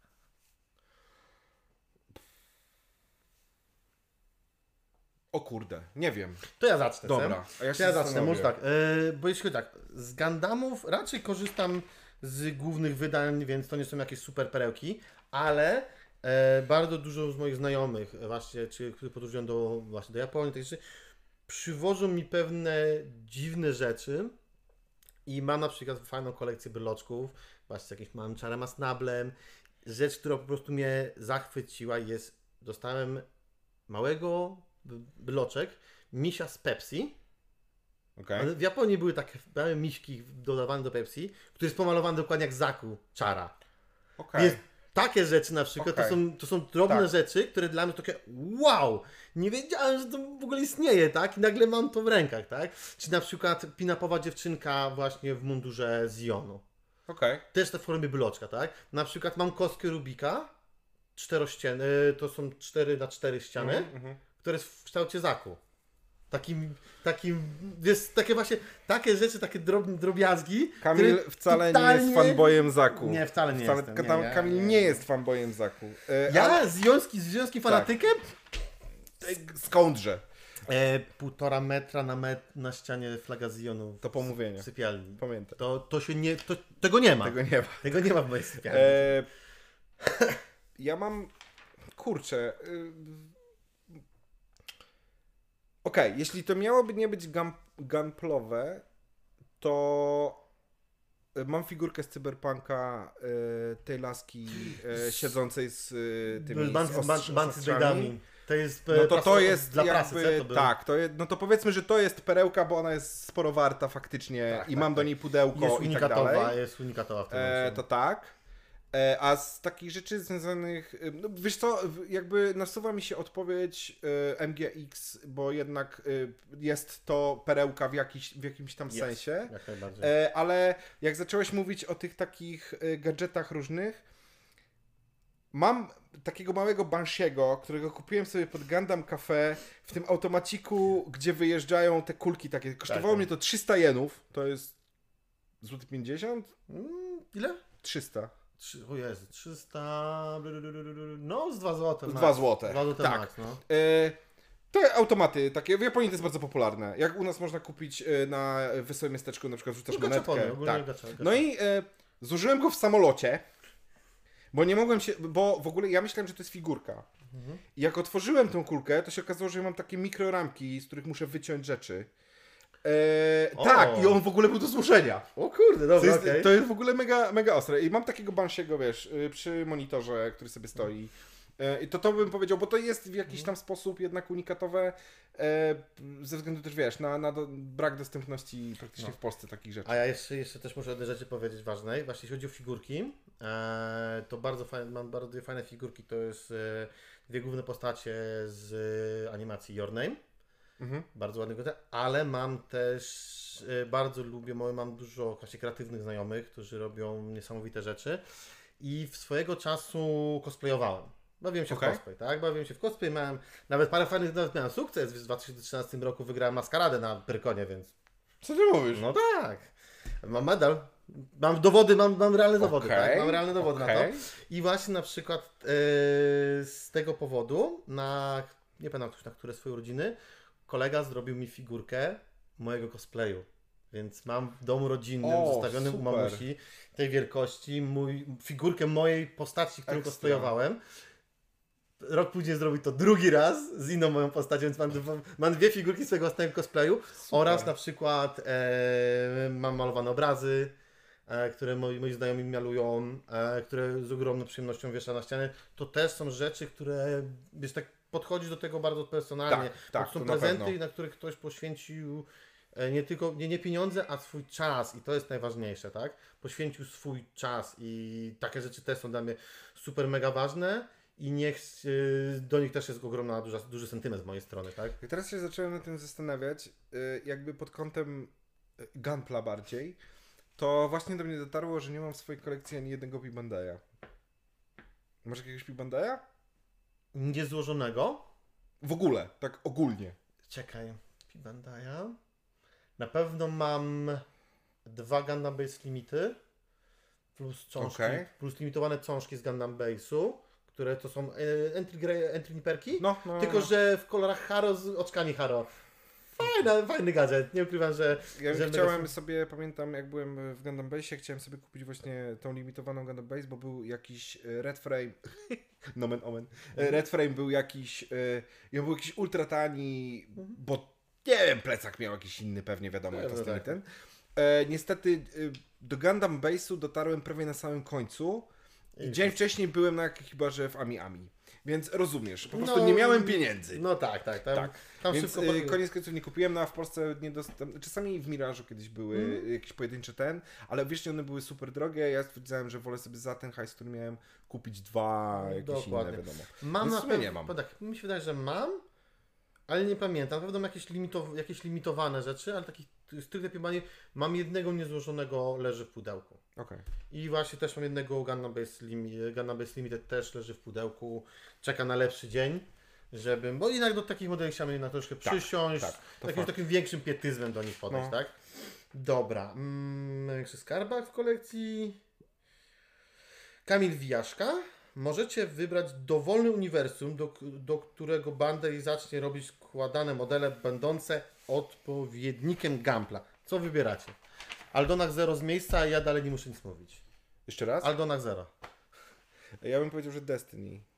O kurde, nie wiem. To ja zacznę. Dobra, co? a ja To się ja zacznę, zastanowię. może tak. Yy, bo jeśli chodzi tak, z Gundamów raczej korzystam z głównych wydań, więc to nie są jakieś super perełki, ale e, bardzo dużo z moich znajomych, e, właśnie, czy którzy podróżują do, właśnie do Japonii, tak rzeczy, przywożą mi pewne dziwne rzeczy i mam na przykład fajną kolekcję bryloczków, właśnie z jakimś małym czarem asnablem. Rzecz, która po prostu mnie zachwyciła jest, dostałem małego b- bryloczek, misia z Pepsi. Okej. Ale w Japonii były takie małe miśki dodawane do Pepsi, który jest pomalowany dokładnie jak Zaku Chara. Okej. Więc takie rzeczy na przykład, Okej. to, są, to są drobne Tak. rzeczy, które dla mnie to takie wow, nie wiedziałem, że to w ogóle istnieje, tak? I nagle mam to w rękach, tak? Czy na przykład pin-upowa dziewczynka właśnie w mundurze Zionu. Okej. Też te w formie bloczka, tak? Na przykład mam kostkę Rubika, czterościenny, to są cztery na cztery ściany, Mhm, mhm. które jest w kształcie Zaku. Takim, takim, jest takie właśnie, takie rzeczy, takie drob, drobiazgi. Kamil które wcale nie totalnie- jest fanboyem Zaku. Nie, wcale nie jestem, nie, Tam, ja- Kamil nie. nie jest fanboyem Zaku. E, Ja ale- związki, związki fanatykiem? Skądże? E, półtora metra na, met, na ścianie flaga Zionu To pomówienie. w sypialni. Pamiętam. To, to się nie, to, tego nie ma. Tego nie ma. Tego nie ma w mojej sypialni. E, ja mam... Kurczę... Y, Okej, jeśli to miałoby nie być gam, gamplowe, to y, mam figurkę z Cyberpunka y, tej laski y, siedzącej z y, tymi Bancy z ostrz- ban, ban, z z ostrzami. Blade'ami. To jest, no to prasa, to jest dla jakby, prasy, to był... tak, to jest, no to powiedzmy, że to jest perełka, bo ona jest sporo warta faktycznie Tak, i tak, mam tak. do niej pudełko Jest i tak unikatowa, dalej. jest unikatowa w tym E, momencie. to tak. E, a z takich rzeczy związanych, e, no wiesz co, w- jakby nasuwa mi się odpowiedź e, M G X, bo jednak e, jest to perełka w, jakiś, w jakimś tam Jest, sensie. jak najbardziej. E, ale jak zacząłeś mówić o tych takich e, gadżetach różnych, mam takiego małego Banshiego, którego kupiłem sobie pod Gundam Cafe w tym automaciku, gdzie wyjeżdżają te kulki takie. Kosztowało Tak, tak. mnie to trzysta jenów, to jest złoty pięćdziesiąt? Mm, ile? trzysta. Trzy, o Jezu, trzysta... No, z dwa złote. Z max. dwa złote. dwa złote Tak. max, no. E, te automaty takie, w Japonii to jest bardzo popularne. Jak u nas można kupić e, na wesołym miasteczku, na przykład rzucasz No, monetkę. gaczapony, ogólnie Tak. gacza, gacza. No i e, zużyłem go w samolocie, bo nie mogłem się, bo w ogóle ja myślałem, że to jest figurka. Mhm. I jak otworzyłem tą kulkę, to się okazało, że ja mam takie mikroramki, z których muszę wyciąć rzeczy. E, O. tak, i on w ogóle był do złożenia. O kurde, To dobra, jest, okej. to jest w ogóle mega, mega ostre. I mam takiego Banshiego, wiesz, y, przy monitorze, który sobie stoi. Y, I to to bym powiedział, bo to jest w jakiś tam sposób jednak unikatowe, e, ze względu też, wiesz, na, na do, brak dostępności praktycznie No. w Polsce takich rzeczy. A ja jeszcze, jeszcze też muszę o jednej rzeczy powiedzieć ważnej. Właśnie jeśli chodzi o figurki, e, to bardzo fajne, mam bardzo dwie fajne figurki. To jest e, dwie główne postacie z e, animacji Your Name. Mhm. Bardzo ładny kontent, ale mam też, e, bardzo lubię, moje- mam dużo właśnie kreatywnych znajomych, którzy robią niesamowite rzeczy i w swojego czasu cosplayowałem. Bawiłem się Okej. w cosplay, tak? Bawiłem się w cosplay, miałem nawet parę fajnych, nawet miałem sukces. W dwa tysiące trzynastym roku wygrałem maskaradę na Pyrkonie, więc Co ty mówisz? no tak. Mam medal. Mam dowody, mam, mam realne dowody, Okej, tak? Mam realne dowody na okej. to. I właśnie na przykład e, z tego powodu, na, nie pamiętam na które swoje urodziny, kolega zrobił mi figurkę mojego cosplayu. Więc mam w domu rodzinnym, O, zostawionym u super. mamusi, tej wielkości, mój, figurkę mojej postaci, którą Ekstra. cosplayowałem. Rok później zrobił to drugi raz z inną moją postacią, więc mam, dwa- mam dwie figurki swojego własnego cosplayu oraz na przykład e, mam malowane obrazy, e, które moi, moi znajomi malują, e, które z ogromną przyjemnością wiesza na ścianę. To też są rzeczy, które wiesz, tak podchodzisz do tego bardzo personalnie. Tak, tak, to są to na prezenty, pewno. na które ktoś poświęcił e, nie tylko nie, nie pieniądze, a swój czas i to jest najważniejsze, tak? Poświęcił swój czas i takie rzeczy też są dla mnie super mega ważne. I niech y, do nich też jest ogromna, duża, duży sentyment z mojej strony, tak? Jak teraz się zacząłem nad tym zastanawiać, y, jakby pod kątem y, Gunpla bardziej, to właśnie do mnie dotarło, że nie mam w swojej kolekcji ani jednego P-Bandaya. Masz jakiegoś P-Bandaya? Niezłożonego. W ogóle, tak ogólnie. Czekaj, P-Bandaya. Na pewno mam dwa Gundam Base Limity plus czążki, Okej. plus limitowane czążki z Gundam Base'u, które to są e, entry, gra- entry niperki, No, no. tylko że w kolorach Haro z oczkami Haro. Fajna, fajny gadżet, nie ukrywam, że... Ja że chciałem mega- sobie, pamiętam jak byłem w Gundam Base'ie, chciałem sobie kupić właśnie tą limitowaną Gundam Base, bo był jakiś e, Red Frame, nomen omen, E, Red Frame był jakiś, e, i on był jakiś ultra tani, bo nie wiem, plecak miał jakiś inny pewnie, wiadomo, Nie, to no z tym i tak. ten. E, niestety e, do Gundam Base'u dotarłem prawie na samym końcu i I- dzień wcześniej byłem na chyba, że w Ami Ami. Więc rozumiesz, po prostu No, nie miałem pieniędzy. No tak, tak. Tam, Tak. tam Więc szybko... y, koniec końców nie kupiłem, no a w Polsce nie dostępne. Czasami w Mirażu kiedyś były Mhm. jakieś pojedyncze ten, ale wiesz, one były super drogie. Ja stwierdzałem, że wolę sobie za ten hajs, który miałem, kupić dwa jakieś Dokładnie. inne, wiadomo. Mam Więc na w sumie pewno, nie mam. bo tak, mi się wydaje, że mam, ale nie pamiętam. Na pewno mam jakieś, limitow- jakieś limitowane rzeczy, ale takich stricte piebanie mam jednego niezłożonego, leży w pudełku. Okej. I właśnie też mam jednego Gundam Base, Lim- Gundam Base Limited też leży w pudełku, czeka na lepszy dzień, żebym, bo jednak do takich modeli chciałem na troszkę przysiąść, tak, to jakimś fakt. takim większym pietyzmem do nich podejść, No. tak? Dobra, mm, największy skarbak w kolekcji. Kamil Wijaszka. Możecie wybrać dowolne uniwersum, do, do którego Bandai zacznie robić składane modele będące odpowiednikiem Gunpla. Co wybieracie? Aldonach Zero z miejsca, a ja dalej nie muszę nic mówić. Jeszcze raz? Aldonach Zero. Ja bym powiedział, że Destiny. Yy,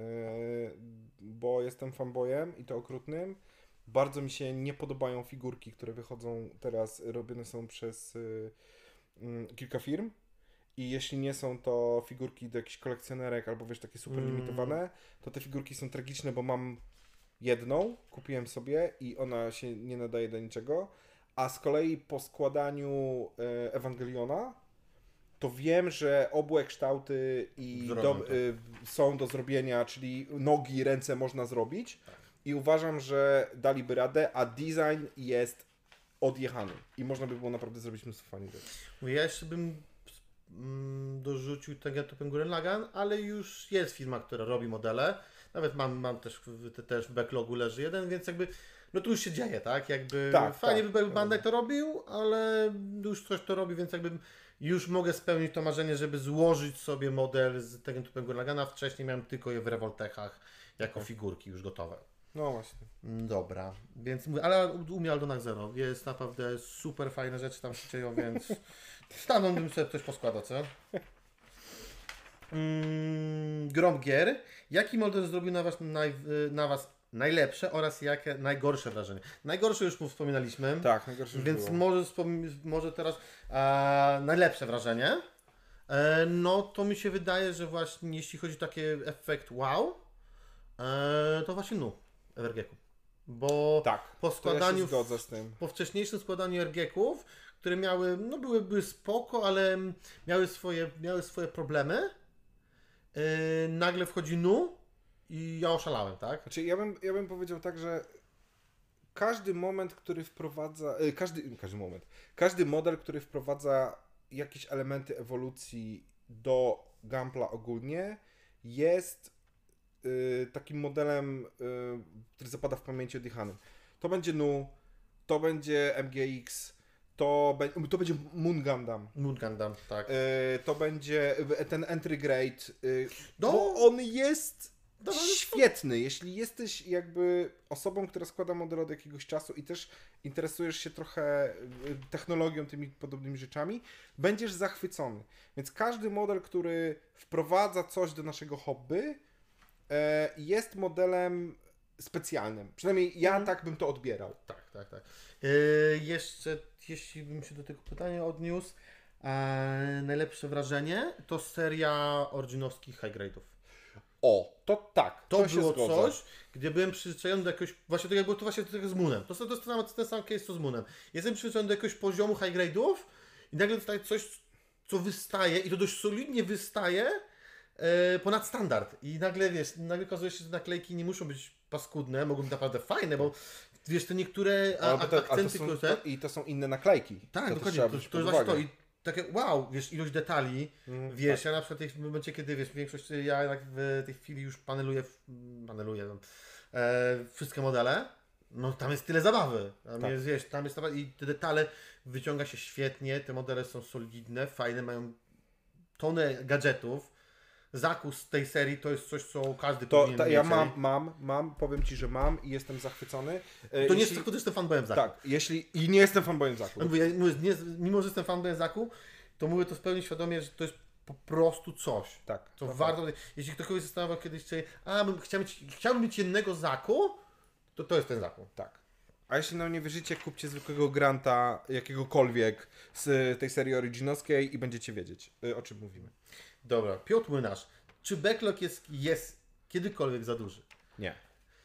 bo jestem fanboyem i to okrutnym. Bardzo mi się nie podobają figurki, które wychodzą teraz, robione są przez yy, yy, kilka firm. I jeśli nie są to figurki do jakichś kolekcjonerek albo wiesz, takie super Mm. limitowane, to te figurki są tragiczne, bo mam jedną, kupiłem sobie i ona się nie nadaje do niczego, a z kolei po składaniu e, Ewangeliona to wiem, że obłe kształty i do, y, są do zrobienia, czyli nogi, ręce można zrobić Tak. i uważam, że daliby radę, a design jest odjechany i można by było naprawdę zrobić mnóstwo fajnych rzeczy. Ja jeszcze bym mm, dorzucił tego typu Gurren Lagann, ale już jest firma, która robi modele. Nawet mam, mam też, w, też w backlogu leży jeden, więc jakby no tu już się dzieje, tak? Jakby Tak, fajnie tak, by tak. Bandai to robił, ale już coś to robi, więc jakby już mogę spełnić to marzenie, żeby złożyć sobie model z tego typu Gurren Laganna. Wcześniej miałem tylko je w Revoltechach jako Tak. figurki już gotowe. No właśnie. Dobra, więc mówię, ale u mnie Aldonach Zero jest naprawdę super fajne rzeczy tam się dzieją, więc staną bym sobie coś poskładał, co? Mm, Grom gier. Jaki model zrobił na was, naj, na was najlepsze oraz jakie najgorsze wrażenie? Najgorsze już mu wspominaliśmy. Tak, najgorsze już Więc było. może, wspom- może teraz e, najlepsze wrażenie. E, no to mi się wydaje, że właśnie jeśli chodzi o taki efekt wow, e, to właśnie nu R G-ku. Bo Tak, po to ja składaniu, się zgodzę z tym. po wcześniejszym składaniu R G-ków, które miały, no były, były spoko, ale miały swoje, miały swoje problemy, e, nagle wchodzi nu i ja oszalałem, tak? Znaczy ja bym, ja bym powiedział tak, że każdy moment, który wprowadza, y, każdy, każdy moment, każdy model, który wprowadza jakieś elementy ewolucji do Gampla ogólnie, jest y, takim modelem, y, który zapada w pamięci odjechanym. To będzie Nu, to będzie M G X, to, be, to będzie Moon Gundam. Moon Gundam, tak. Y, to będzie y, ten Entry Grade, y, No. bo on jest No, ale świetny. Jeśli jesteś jakby osobą, która składa model od jakiegoś czasu i też interesujesz się trochę y, technologią, tymi podobnymi rzeczami, będziesz zachwycony. Więc każdy model, który wprowadza coś do naszego hobby, e, jest modelem specjalnym. Przynajmniej ja Mhm. tak bym to odbierał. Tak, tak, tak. Yy, jeszcze, jeśli bym się do tego pytania odniósł, e, najlepsze wrażenie to seria Originowskich High Grade'ów. O, to tak. To, się było zgodzę. coś, gdzie byłem przyzwyczajony do jakiegoś, właśnie to jak było to właśnie do tego z Moonem. To, to jest ten sam, ten sam case co z Moonem. Jestem przyzwyczajony do jakiegoś poziomu High Grade'ów i nagle dostaję coś, co wystaje i to dość solidnie wystaje e, ponad standard. I nagle, wiesz, nagle okazuje się, że naklejki nie muszą być paskudne, mogą być naprawdę fajne, bo wiesz, te niektóre a, Ale to, a, to, a to akcenty, są, które... to, I to są inne naklejki. Tak, to dokładnie, trzeba to, wziąć to jest pod właśnie to. uwagę. I takie, wow, wiesz, ilość detali, Mm, wiesz, ja na przykład w momencie, kiedy, wiesz, większość, ja jednak w tej chwili już paneluję, w, paneluję, no, e, wszystkie modele, no tam jest tyle zabawy, tam Tak. jest, wiesz, tam jest zabawa i te detale wyciąga się świetnie, te modele są solidne, fajne, mają tonę gadżetów. Zakus z tej serii to jest coś, co każdy To, powinien to mieć. ja mam, mam, mam, powiem Ci, że mam i jestem zachwycony. E, To nie jeśli- jest tylko, że jestem fanboyem Zaku. Tak, jeśli... I nie jestem fanboyem Zaku. Ja mówię, ja mówię, nie, mimo, że jestem fanboyem Zaku, to mówię to w pełni świadomie, że to jest po prostu coś. Tak. To to warto, jeśli ktoś kogoś zastanawiał kiedyś, czy a bym, chciałbym, mieć, chciałbym mieć jednego Zaku, to to jest ten Zaku. Tak. A jeśli nam nie wierzycie, kupcie zwykłego Granta, jakiegokolwiek z tej serii originowskiej i będziecie wiedzieć, y, o czym mówimy. Dobra, Piotr Młynarz, czy backlog jest, jest kiedykolwiek za duży? Nie.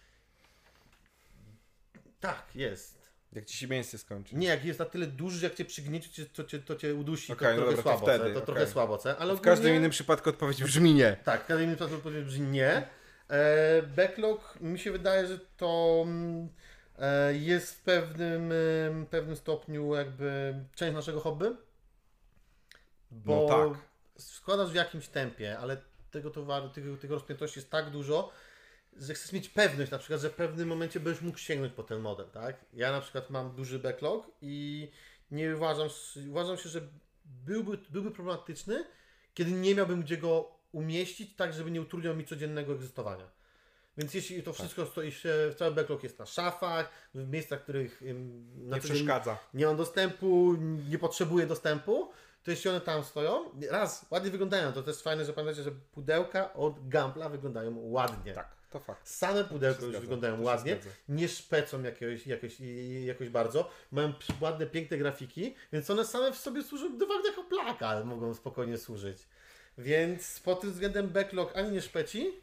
Tak, jest. Jak Ci się mięsie skończy. Nie, jak jest na tyle duży, że jak cię przygnieci, to cię, to cię udusi, Okej, to no trochę dobra, to słabo, wtedy, ce, to okej. trochę słabo, ce, ale W każdym ogólnie- innym przypadku odpowiedź brzmi nie. Tak, w każdym innym przypadku powiem, że nie. E, backlog, mi się wydaje, że to mm, e, jest w pewnym, em, pewnym stopniu jakby część naszego hobby. Bo No tak. składasz w jakimś tempie, ale tego towaru, tego, tego rozpiętości jest tak dużo, że chcesz mieć pewność na przykład, że w pewnym momencie będziesz mógł sięgnąć po ten model, tak? Ja na przykład mam duży backlog i nie uważam, uważam się, że byłby, byłby problematyczny, kiedy nie miałbym gdzie go umieścić, tak żeby nie utrudniał mi codziennego egzystowania. Więc jeśli to wszystko stoi się, cały backlog jest na szafach, w miejscach, w których ym, na Nie co dzień przeszkadza. nie mam dostępu, nie potrzebuję dostępu, to jeśli one tam stoją, raz, ładnie wyglądają, to też fajne, że pamiętacie, że pudełka od Gampla wyglądają ładnie. Tak, to fakt. Same pudełka To się już zgadza, wyglądają to się ładnie, zgadza. nie szpecą jakiegoś, jakoś, jakoś bardzo, mają ładne, piękne grafiki, więc one same w sobie służą de facto jako plaka, mogą spokojnie służyć. Więc pod tym względem backlog ani nie szpeci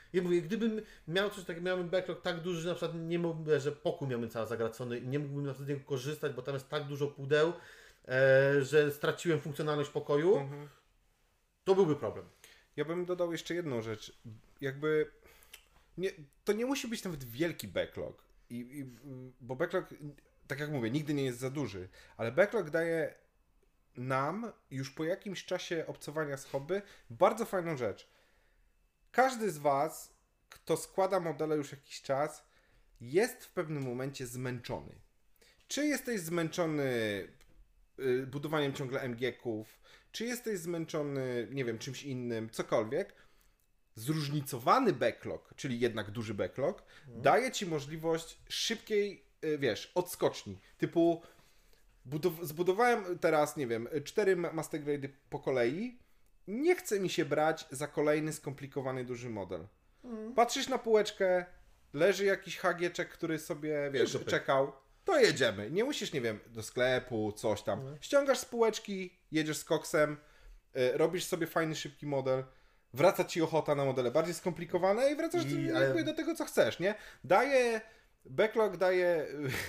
I mówię, gdybym miał coś takiego, miałbym backlog tak duży, że na przykład nie mógłbym, że pokój miałbym cały zagracony i nie mógłbym na przykład z niego korzystać, bo tam jest tak dużo pudeł, e, że straciłem funkcjonalność pokoju, mhm. to byłby problem. Ja bym dodał jeszcze jedną rzecz. Jakby nie, to nie musi być nawet wielki backlog. I, i, bo backlog, tak jak mówię, nigdy nie jest za duży, ale backlog daje nam już po jakimś czasie obcowania z hobby bardzo fajną rzecz. Każdy z was, kto składa modele już jakiś czas, jest w pewnym momencie zmęczony. Czy jesteś zmęczony y, budowaniem ciągle em gie ków, czy jesteś zmęczony, nie wiem, czymś innym, cokolwiek, zróżnicowany backlog, czyli jednak duży backlog, hmm. daje ci możliwość szybkiej, y, wiesz, odskoczni. Typu budow- zbudowałem teraz, nie wiem, cztery master grade'y po kolei, nie chce mi się brać za kolejny skomplikowany duży model. Hmm. Patrzysz na półeczkę, leży jakiś hagieczek, który sobie, wiesz, czekał, to jedziemy. Nie musisz, nie wiem, do sklepu, coś tam. Hmm. Ściągasz z półeczki, jedziesz z koksem, y, robisz sobie fajny, szybki model, wraca ci ochota na modele bardziej skomplikowane i wracasz I, do, ale... do tego, co chcesz, nie? Daje, backlog daje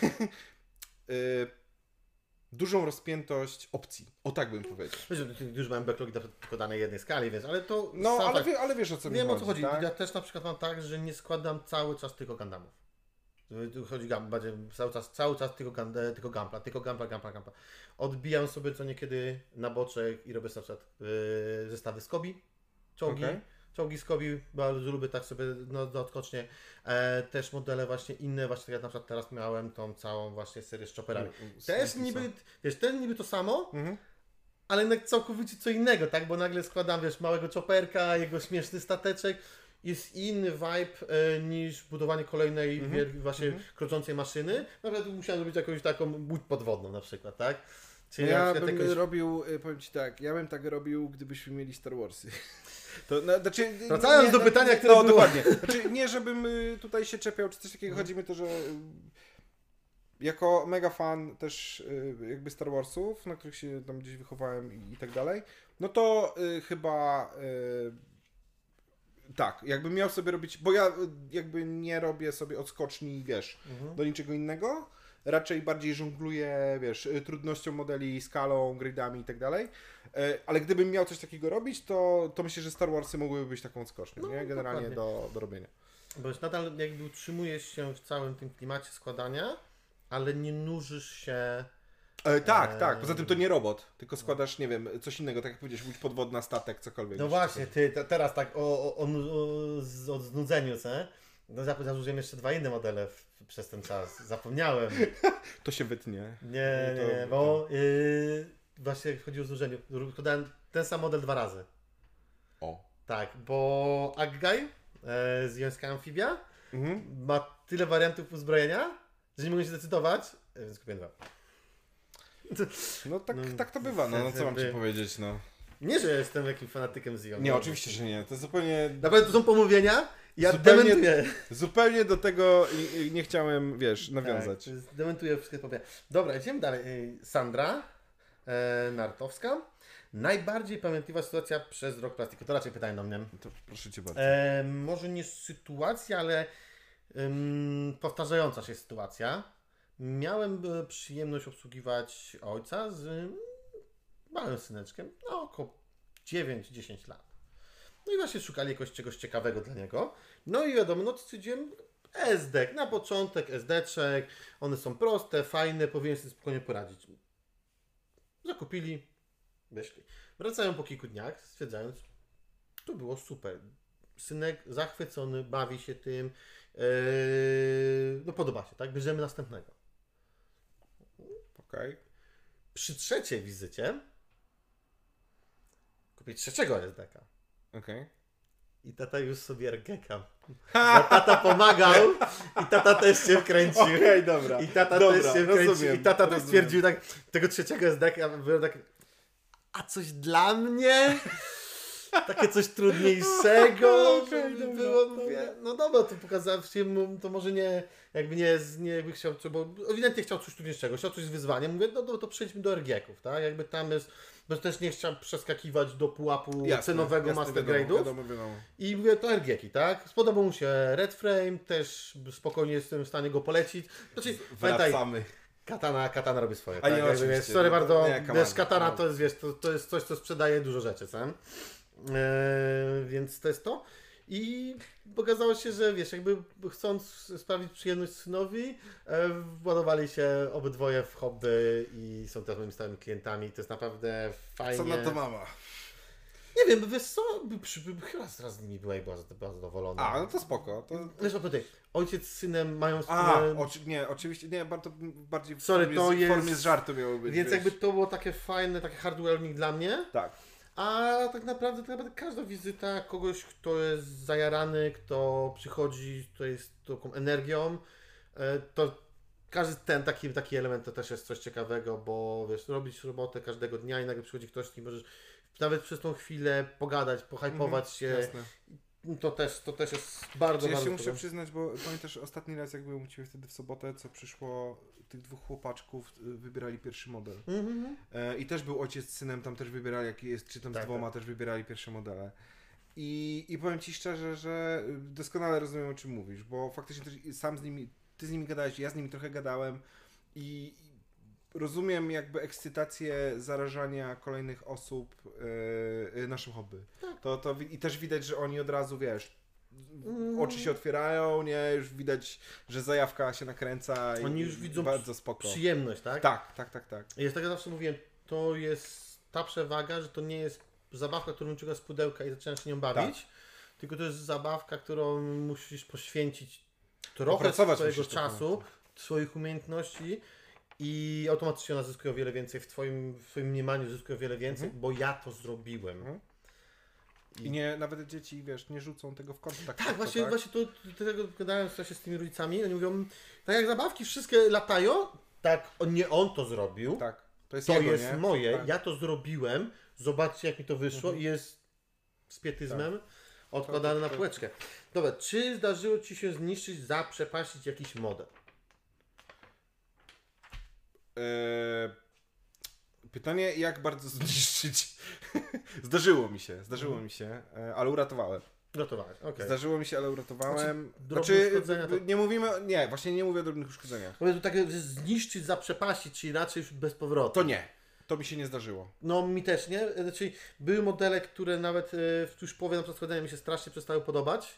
y, dużą rozpiętość opcji. O tak bym powiedział. Już mam backlog tylko danej jednej skali, więc ale to... No, ale, tak, wie, ale wiesz o co mi chodzi. Wiem o co chodzi. Tak? Ja też na przykład mam tak, że nie składam cały czas tylko Gundamów. Chodzi gam, cały czas, cały czas tylko, tylko Gampla, tylko Gampla, Gampla, Gampla. Odbijam sobie co niekiedy na boczek i robię na przykład yy, zestawy z Kobi. Czołgi, okay. czołgi z Kobi, bardzo lubię tak sobie no, odskocznie. E, też modele właśnie inne, właśnie tak jak na przykład teraz miałem tą całą właśnie serię z chopperami. Też niby, wiesz, też niby to samo, mhm. ale jednak całkowicie co innego, tak? Bo nagle składam, wiesz, małego chopperka, jego śmieszny stateczek. Jest inny vibe e, niż budowanie kolejnej mm-hmm. wiel- właśnie mm-hmm. kroczącej maszyny. Nawet musiałem zrobić jakąś taką łódź podwodną na przykład, tak? Czyli ja bym jakoś... robił, powiem Ci tak, ja bym tak robił, gdybyśmy mieli Star Warsy. To, no, znaczy, Wracając nie, do no, pytania, które no, było... dokładnie. Znaczy, nie żebym tutaj się czepiał, czy coś takiego, chodzi mi to, że jako mega fan też jakby Star Warsów, na których się tam gdzieś wychowałem i, i tak dalej, no to y, chyba... Y, tak, jakbym miał sobie robić, bo ja jakby nie robię sobie odskoczni, wiesz, mhm. do niczego innego, raczej bardziej żongluję, wiesz, trudnością modeli, skalą, gridami i tak dalej, ale gdybym miał coś takiego robić, to, to myślę, że Star Warsy mogłyby być taką odskocznią, no, nie? Generalnie do, do robienia. Bo już nadal jakby utrzymujesz się w całym tym klimacie składania, ale nie nużysz się... E, tak, tak. Poza tym to nie robot, tylko składasz, nie wiem, coś innego, tak jak powiedziałeś, łódź podwodna, statek, cokolwiek. No właśnie, ty te, teraz tak o, o, o, o, o znudzeniu, co? No założyłem jeszcze dwa inne modele w, przez ten czas. Zapomniałem. To się wytnie. Nie, to, nie, bo yy, właśnie chodzi o znużeniu. Składałem ten sam model dwa razy. O. Tak, bo Aggai e, z Jońska Amfibia mhm. ma tyle wariantów uzbrojenia, że nie mogę się zdecydować, więc kupiłem dwa. No tak, no, tak to bywa, no, no co mam Ci powiedzieć, no. Nie, że jestem jakimś fanatykiem z Zion. Nie, oczywiście, że nie, to zupełnie... Naprawdę to są pomówienia, ja zupełnie, dementuję. Zupełnie do tego nie chciałem, wiesz, nawiązać. Tak, dementuję wszystkie pomówienia. Dobra, idziemy dalej. Sandra e, Nartowska. Najbardziej pamiętliwa sytuacja przez rok plastiku. To raczej pytanie do mnie. To proszę Cię bardzo. E, może nie sytuacja, ale um, powtarzająca się sytuacja. Miałem przyjemność obsługiwać ojca z małym syneczkiem, no około dziewięć dziesięć lat. No i właśnie szukali jakoś czegoś ciekawego dla niego. No i wiadomo, no to stwierdziłem S D, na początek S D-czek, one są proste, fajne, powinien sobie spokojnie poradzić. Zakupili, wyszli. Wracają po kilku dniach, stwierdzając, to było super. Synek zachwycony, bawi się tym, yy, no podoba się, tak? Bierzemy następnego. Okay. Przy trzeciej wizycie kupię trzeciego S D K. Okay. I tata już sobie R G K. Bo tata pomagał i tata też się wkręcił. Okej, okay, dobra. I tata dobra, też się wkręcił. rozumiem, I tata rozumiem. też stwierdził tak, tego trzeciego S D K, byłem tak, a coś dla mnie? takie coś trudniejszego, Okay, żeby dobra, było, dobra. mówię, no dobra, to pokazałem mu, to może nie, jakby nie, nie jakby chciał, bo ewidentnie chciał coś trudniejszego, chciał coś z wyzwaniem, mówię, no, no to przejdźmy do er gie ków, tak, jakby tam jest, bo też nie chciał przeskakiwać do pułapu Jasne, cenowego jasne, Master wiadomo, Grade'ów wiadomo, wiadomo. i mówię, to er gie ki, tak, spodobał mu się Red Frame, też spokojnie jestem w stanie go polecić, znaczy, pamiętaj, Wracamy. Katana, katana robi swoje, A tak? nie, Jakby, oczywiście, wiesz, sorry no, bardzo, nie, come wiesz, on, katana no. to jest, wiesz, to, to jest coś, co sprzedaje dużo rzeczy, co? Eee, więc to jest to. I okazało się, że wiesz, jakby chcąc sprawić przyjemność synowi, e, władowali się obydwoje w hobby i są teraz moimi stałymi klientami. To jest naprawdę fajnie. Co na to mama? Nie wiem, wiesz co, by, przy- by, chyba teraz z nimi była i była, była zadowolona. A, no to spoko. To... Wiesz, opytaj, ojciec z synem mają A, wspólne... oczy, nie, oczywiście, nie, bardzo, bardziej w Sorry, formie, to z, w formie jest- z żartu miało być. Więc wiesz. jakby to było takie fajne, takie hardware'nik dla mnie. Tak. A tak naprawdę, tak naprawdę każda wizyta kogoś, kto jest zajarany, kto przychodzi tutaj z taką energią, e, to każdy ten taki, taki element to też jest coś ciekawego, bo wiesz, robisz robotę każdego dnia i nagle przychodzi ktoś, z kim możesz nawet przez tą chwilę pogadać, pohypować się. Jasne. To też, to też jest bardzo, Czy ja bardzo się muszę podobne. przyznać, bo pamiętasz ostatni raz, jak byłem u Ciebie wtedy w sobotę, co przyszło, tych dwóch chłopaczków y, wybierali pierwszy model. Mhm. E, I też był ojciec z synem, tam też wybierali, jaki jest, czy tam Tak, z dwoma tak. też wybierali pierwsze modele. I, I powiem Ci szczerze, że doskonale rozumiem, o czym mówisz, bo faktycznie też sam z nimi, Ty z nimi gadałeś, ja z nimi trochę gadałem i, i rozumiem jakby ekscytację zarażania kolejnych osób yy, naszym hobby. Tak. To, to wi- i też widać, że oni od razu, wiesz, Mm. oczy się otwierają, nie, już widać, że zajawka się nakręca i Oni już widzą bardzo spoko. Przyjemność, tak? Tak, tak, tak, tak. Jest tak, jak zawsze mówiłem, to jest ta przewaga, że to nie jest zabawka, którą wyciągasz z pudełka i zaczynasz się nią bawić, Tak. tylko to jest zabawka, którą musisz poświęcić trochę Opracować swojego musisz trochę. czasu, swoich umiejętności i automatycznie ona zyskuje o wiele więcej, w twoim, w twoim mniemaniu zyskuje o wiele więcej, Mhm. bo ja to zrobiłem. Mhm. I nie, nawet dzieci, wiesz, nie rzucą tego w kąt. Tak, Tak, szybko, właśnie, tak? właśnie to, to tego gadałem w czasie z tymi rodzicami, oni mówią, tak jak zabawki wszystkie latają, tak on, nie on to zrobił, Tak. To jest, to jego, jest nie? moje, Tak. ja to zrobiłem, zobaczcie jak mi to wyszło Mhm. i jest z pietyzmem To- odkładane to- na to- półeczkę. Dobra, czy zdarzyło Ci się zniszczyć, zaprzepaścić jakiś model? Eee, pytanie, jak bardzo zniszczyć? Zdarzyło mi się, zdarzyło Mhm. mi się, e, ale uratowałem. Gotowałeś, okej. Zdarzyło mi się, ale uratowałem. drobne Znaczy, uszkodzenia to- nie mówimy, nie, właśnie nie mówię o drobnych uszkodzeniach. Powiedz, to takie, że zniszczyć, zaprzepaścić, czy raczej już bez powrotu? To nie, to mi się nie zdarzyło. No mi też nie, znaczy były modele, które nawet e, w już połowie na przykład składania mi się strasznie przestały podobać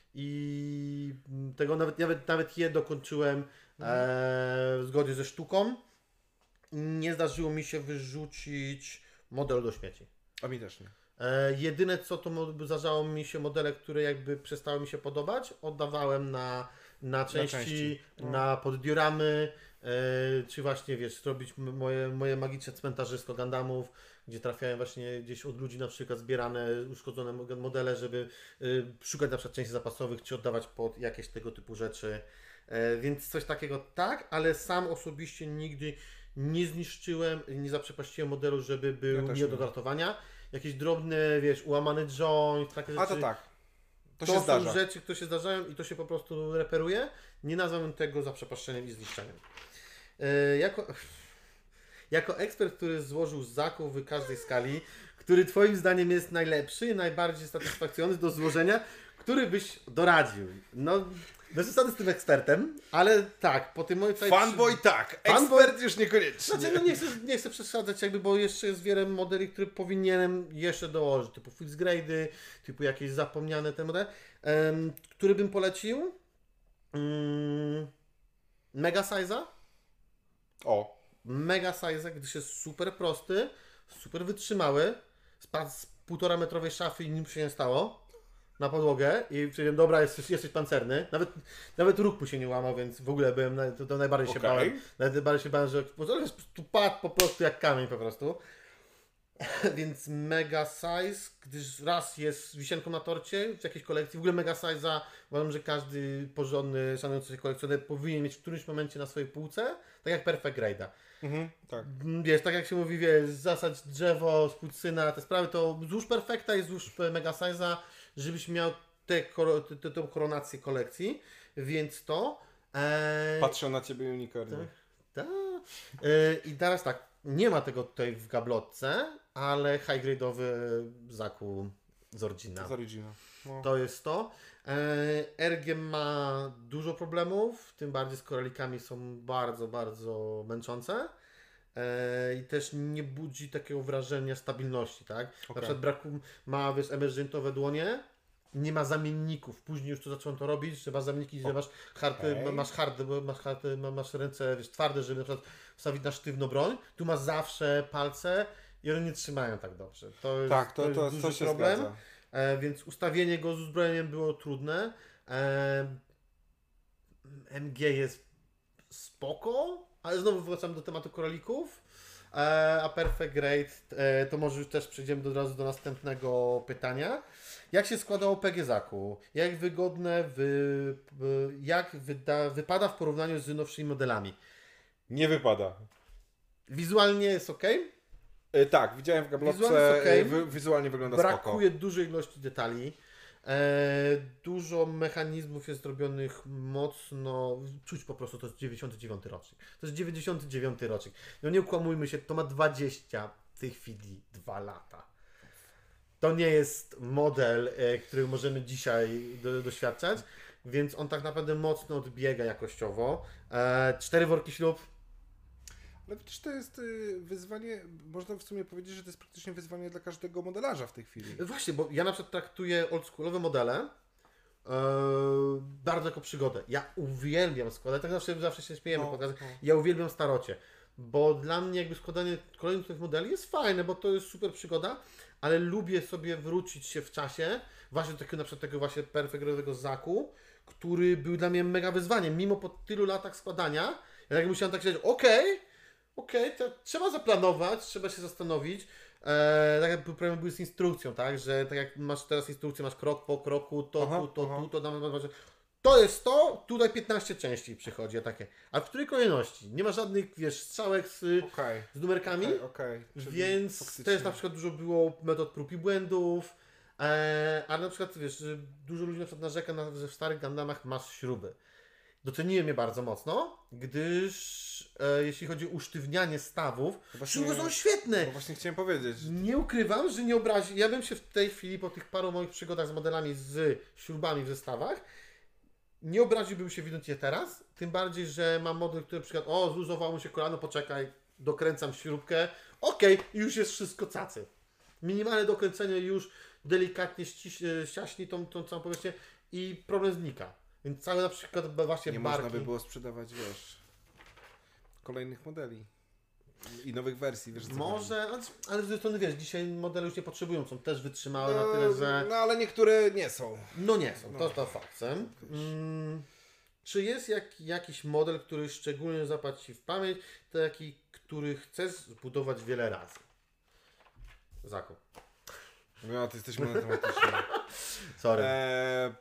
i tego nawet, nawet, nawet je dokończyłem e, w zgodzie ze sztuką. Nie zdarzyło mi się wyrzucić model do śmieci. A mi też nie. E, jedyne co to mo- zdarzało mi się modele, które jakby przestały mi się podobać, oddawałem na, na części, części. No. na poddiorammy, e, czy właśnie wiesz, zrobić m- moje, moje magiczne cmentarzysko Gundamów, gdzie trafiają właśnie gdzieś od ludzi na przykład zbierane, uszkodzone mo- modele, żeby y, szukać na przykład części zapasowych, czy oddawać pod jakieś tego typu rzeczy. E, więc coś takiego tak, ale sam osobiście nigdy nie zniszczyłem, nie zaprzepaściłem modelu, żeby był Ja też nie nie. do ratowania. Jakieś drobne, wiesz, ułamany joint, takie rzeczy. A to tak, to, To, się są zdarza. rzeczy, które się zdarzają i to się po prostu reperuje. Nie nazwałbym tego zaprzepaszczeniem i zniszczeniem. E, jako, jako ekspert, który złożył zakup w każdej skali, który Twoim zdaniem jest najlepszy i najbardziej satysfakcjonujący do złożenia, który byś doradził? No, bez przesady z tym ekspertem, ale tak, po tym moim... Fanboy tak, Fanboy- ekspert już niekoniecznie. Znaczy, no nie chcę, nie chcę przesadzać, jakby, bo jeszcze jest wiele modeli, które powinienem jeszcze dołożyć, typu Fixgrade'y, typu jakieś zapomniane te modele, um, który bym polecił. Um, Mega Size'a. O, Mega Size'a, gdyż jest super prosty, super wytrzymały, spadł z półtora metrowej szafy i nic się nie stało na podłogę i powiedziałem, dobra, jesteś, jesteś pancerny. Nawet, nawet róg mu się nie łamał, więc w ogóle byłem, na- to, to najbardziej się Okej. bałem. Nawet bardziej się bałem, że on jest tu padł po prostu jak kamień po prostu. Więc Mega Size, gdyż raz jest wisienką na torcie w jakiejś kolekcji, w ogóle Mega Size'a uważam, że każdy porządny, szanujący się kolekcjoner powinien mieć w którymś momencie na swojej półce, tak jak Perfect Grade'a. Mhm, tak. Wiesz, tak jak się mówi, wiesz, zasadź drzewo, spójrz syna, te sprawy, to złóż Perfekta i złóż Mega Size'a, żebyś miał tę te, te, koronację kolekcji, więc to... E... Patrzę na ciebie unicornie. Tak, tak. E... I teraz tak, nie ma tego tutaj w gablotce, ale high grade'owy Zaku z Origina. Z Origina. No. To jest to. R G ma dużo problemów, tym bardziej z koralikami są bardzo, bardzo męczące i też nie budzi takiego wrażenia stabilności, tak? Okay. Na przykład braku ma, wiesz, emergentowe dłonie, nie ma zamienników. Później już to zacząłem to robić, że masz zamienniki, że masz hardy, okay. masz hardy, masz hardy, masz ręce, wiesz, twarde, żeby na przykład wstawić na sztywno broń. Tu masz zawsze palce i one nie trzymają tak dobrze. To jest, tak, to, to jest to, duży to się problem. Zgadza. E, więc ustawienie go z uzbrojeniem było trudne. E, M G jest spoko, ale znowu wracam do tematu koralików. E, a Perfect Grade, e, to może już też przejdziemy od razu do następnego pytania. Jak się składa O P G Zaku? Jak wygodne, wy, jak wyda, wypada w porównaniu z nowszymi modelami? Nie wypada. Wizualnie jest ok? E, tak, widziałem w gablotce, okay. wy, wizualnie wygląda Brakuje spoko. dużej ilości detali. E, dużo mechanizmów jest zrobionych mocno, czuć po prostu, to jest dziewięćdziesiąty dziewiąty rocznik. To jest dziewięćdziesiąty dziewiąty rocznik. No nie ukłamujmy się, to ma dwadzieścia w tej chwili dwa lata. To nie jest model, e, który możemy dzisiaj do, doświadczać, więc on tak naprawdę mocno odbiega jakościowo. E, cztery worki ślub. Ale przecież to jest wyzwanie, można w sumie powiedzieć, że to jest praktycznie wyzwanie dla każdego modelarza w tej chwili. Właśnie, bo ja na przykład traktuję oldschoolowe modele yy, bardzo jako przygodę. Ja uwielbiam składać, tak zawsze, zawsze się śmiejemy, no, pokazać. No. Ja uwielbiam starocie, bo dla mnie jakby składanie kolejnych tych modeli jest fajne, bo to jest super przygoda, ale lubię sobie wrócić się w czasie, właśnie do takiego na przykład tego właśnie Perfect Grade'owego Zaku, który był dla mnie mega wyzwaniem, mimo po tylu latach składania, ja tak musiałem tak siedzieć, okej, okay, Okej, okay, to trzeba zaplanować, trzeba się zastanowić. Eee, tak jak problem był z instrukcją, tak? Że tak jak masz teraz instrukcję, masz krok po kroku, to aha, tu, to aha. tu, to tam, to jest to, tutaj piętnaście części przychodzi, a takie. A w której kolejności? Nie ma żadnych, wiesz, strzałek z, okay. z numerkami, okay, okay. Więc faktycznie. Też na przykład dużo było metod prób i błędów, eee, ale na przykład, wiesz, że dużo ludzi na przykład narzeka, na, że w starych Gundamach masz śruby. Doceniłem je bardzo mocno, gdyż e, jeśli chodzi o usztywnianie stawów, śruby są świetne. No właśnie chciałem powiedzieć. Nie ukrywam, że nie obrazi. Ja bym się w tej chwili po tych paru moich przygodach z modelami z śrubami w zestawach nie obraziłbym się widząc je teraz. Tym bardziej, że mam model, który na przykład o, zluzowało mu się kolano, poczekaj, dokręcam śrubkę. Okej, okay, już jest wszystko cacy. Minimalne dokręcenie już delikatnie ściaśni tą, tą całą powierzchnię i problem znika. Więc całe na przykład właśnie nie barki. można by było sprzedawać, wiesz, kolejnych modeli i nowych wersji, wiesz co może, chodzi. Ale z drugiej strony, wiesz, dzisiaj modele już nie potrzebują, są też wytrzymałe no, na tyle, że... No ale niektóre nie są. No nie są, no. to to faktem. Hmm, czy jest jak, jakiś model, który szczególnie zapadł Ci w pamięć, taki, który chcesz zbudować wiele razy? Zakup. No, to jesteśmy matematyczni. Sorry. Eee,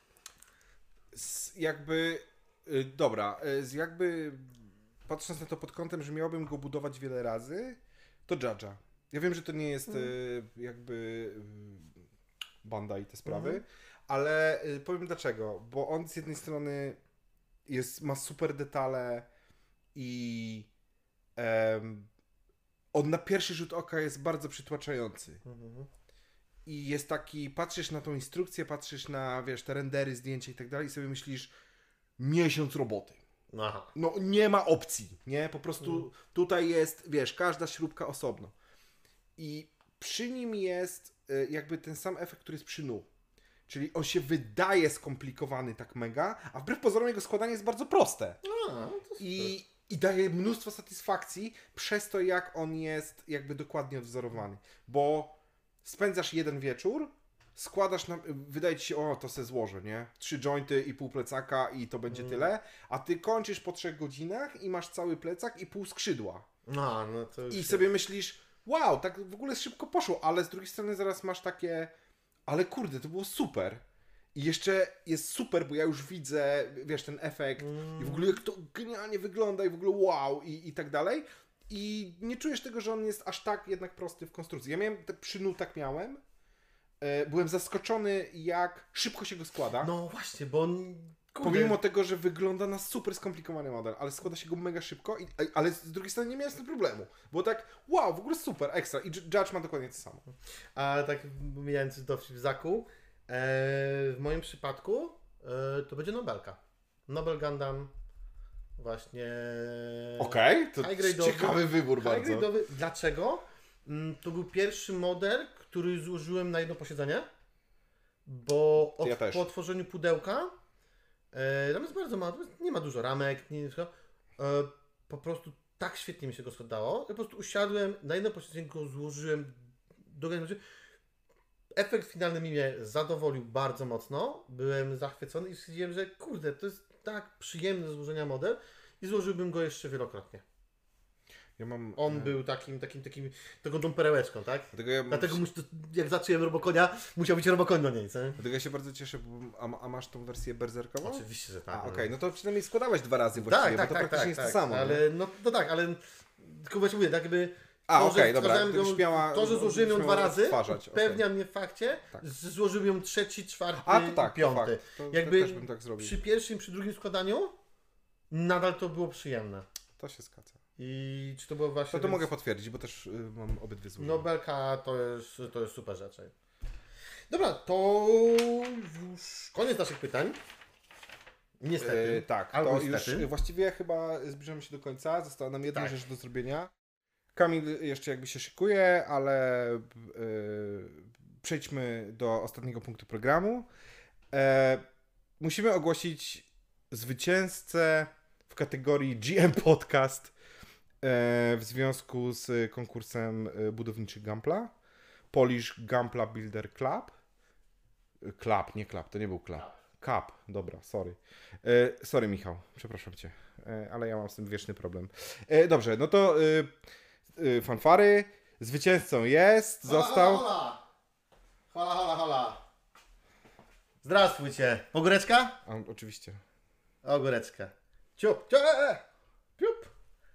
jakby, y, dobra, y, jakby patrząc na to pod kątem, że miałbym go budować wiele razy, to Jaja. Ja wiem, że to nie jest mm. y, jakby y, banda i te sprawy, mm. ale y, powiem dlaczego, bo on z jednej strony jest, ma super detale i um, on na pierwszy rzut oka jest bardzo przytłaczający. Mm. I jest taki, patrzysz na tą instrukcję, patrzysz na, wiesz, te rendery, zdjęcia i tak dalej i sobie myślisz, miesiąc roboty. Aha. No nie ma opcji, nie? Po prostu mm. tutaj jest, wiesz, każda śrubka osobno. I przy nim jest y, jakby ten sam efekt, który jest przy Nu. Czyli on się wydaje skomplikowany tak mega, a wbrew pozorom jego składanie jest bardzo proste. A, to I, I daje mnóstwo satysfakcji przez to, jak on jest jakby dokładnie odwzorowany. Bo spędzasz jeden wieczór, składasz, na, wydaje ci się, o, to se złożę, nie? Trzy jointy i pół plecaka i to będzie mm. tyle, a ty kończysz po trzech godzinach i masz cały plecak i pół skrzydła. No, no to już I jest. sobie myślisz, wow, tak w ogóle szybko poszło, ale z drugiej strony zaraz masz takie, ale kurde, to było super. I jeszcze jest super, bo ja już widzę, wiesz, ten efekt mm. i w ogóle jak to genialnie wygląda i w ogóle wow i, i tak dalej. i nie czujesz tego, że on jest aż tak jednak prosty w konstrukcji. Ja miałem, te, przy nutach miałem, e, byłem zaskoczony, jak szybko się go składa. No właśnie, bo on... Kurde. Pomimo tego, że wygląda na super skomplikowany model, ale składa się go mega szybko, i, ale z drugiej strony nie miałem z tym problemu. Było tak, wow, w ogóle super, ekstra. I Judge ma dokładnie to samo. A tak mijając dowcip w Zaku, e, w moim przypadku e, to będzie Nobelka. Nobel Gundam właśnie... Okej, okay, to high-grade'owy, ciekawy wybór bardzo. High-grade'owy. Dlaczego? Mm, to był pierwszy model, który złożyłem na jedno posiedzenie, bo od, ja też. po otworzeniu pudełka e, tam jest bardzo mało, nie ma dużo ramek, nie, e, po prostu tak świetnie mi się go składało. Ja po prostu usiadłem, na jedno posiedzenie go złożyłem do gęby. Efekt finalny mnie zadowolił bardzo mocno. Byłem zachwycony i stwierdziłem, że kurde, to jest tak przyjemny do złożenia model i złożyłbym go jeszcze wielokrotnie. Ja mam, On e... był takim, takim, takim, taką tą perełeczką, tak? Dlatego, ja Dlatego mus... mus, jak zacząłem Robokonia, musiał być Robokoń do niej, co? Dlatego ja się bardzo cieszę, bo, a, a masz tą wersję berserkową? Oczywiście, że tak. Okej, okay. No to przynajmniej składałeś dwa razy właściwie, tak, bo to tak, praktycznie tak, jest tak, to samo. Ale, no, no tak, ale tylko właśnie mówię, tak jakby A, okej, okay, dobra. Ją, miała, to, że złożyłem ją dwa razy, pewnia okay. mnie w fakcie, tak. że złożyłem ją trzeci, czwarty, A, to tak, piąty. To fakt. To, jakby to też bym tak zrobił. Przy pierwszym, przy drugim składaniu nadal to było przyjemne. To się zgadza. I czy to było właśnie... To to więc... mogę potwierdzić, bo też y, mam obydwie złożone. Nobelka to jest, to jest super rzecz. Dobra, to już koniec naszych pytań. Niestety. Yy, tak, albo to niestety. już właściwie chyba zbliżamy się do końca. Została nam jedna tak. rzecz do zrobienia. Kamil jeszcze jakby się szykuje, ale yy, przejdźmy do ostatniego punktu programu. E, musimy ogłosić zwycięzcę w kategorii G M Podcast e, w związku z konkursem budowniczych Gampla. Polish Gampla Builder Club. Club, nie Club, to nie był Club. Cup, dobra, sorry. E, sorry Michał, przepraszam Cię, e, ale ja mam z tym wieczny problem. E, dobrze, no to e, e, fanfary. Zwycięzcą jest, Hola, został... Hola, hola, hola, hola. Zdrawствуйте. Ogóreczka? A, oczywiście. Ogóreczka. Ciup, ciup, ciup.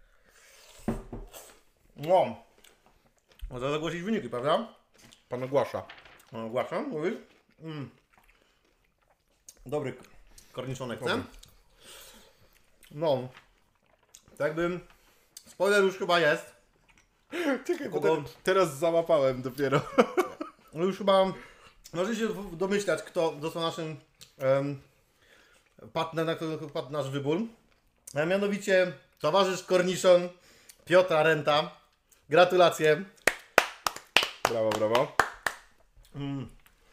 No. Można zagłosić wyniki, prawda? Pan ogłasza. Ogłaszam, mówisz? Mm. Dobry korniszonek, Dobry. nie? No. Tak bym... Spoiler już chyba jest. Czekaj, bo Kogo... te, teraz załapałem dopiero. No już chyba... Możecie się domyślać, kto został naszym... Um, partner, na którego padł nasz wybór. A mianowicie towarzysz korniszon Piotra Renta. Gratulacje. Brawo, brawo. Mm.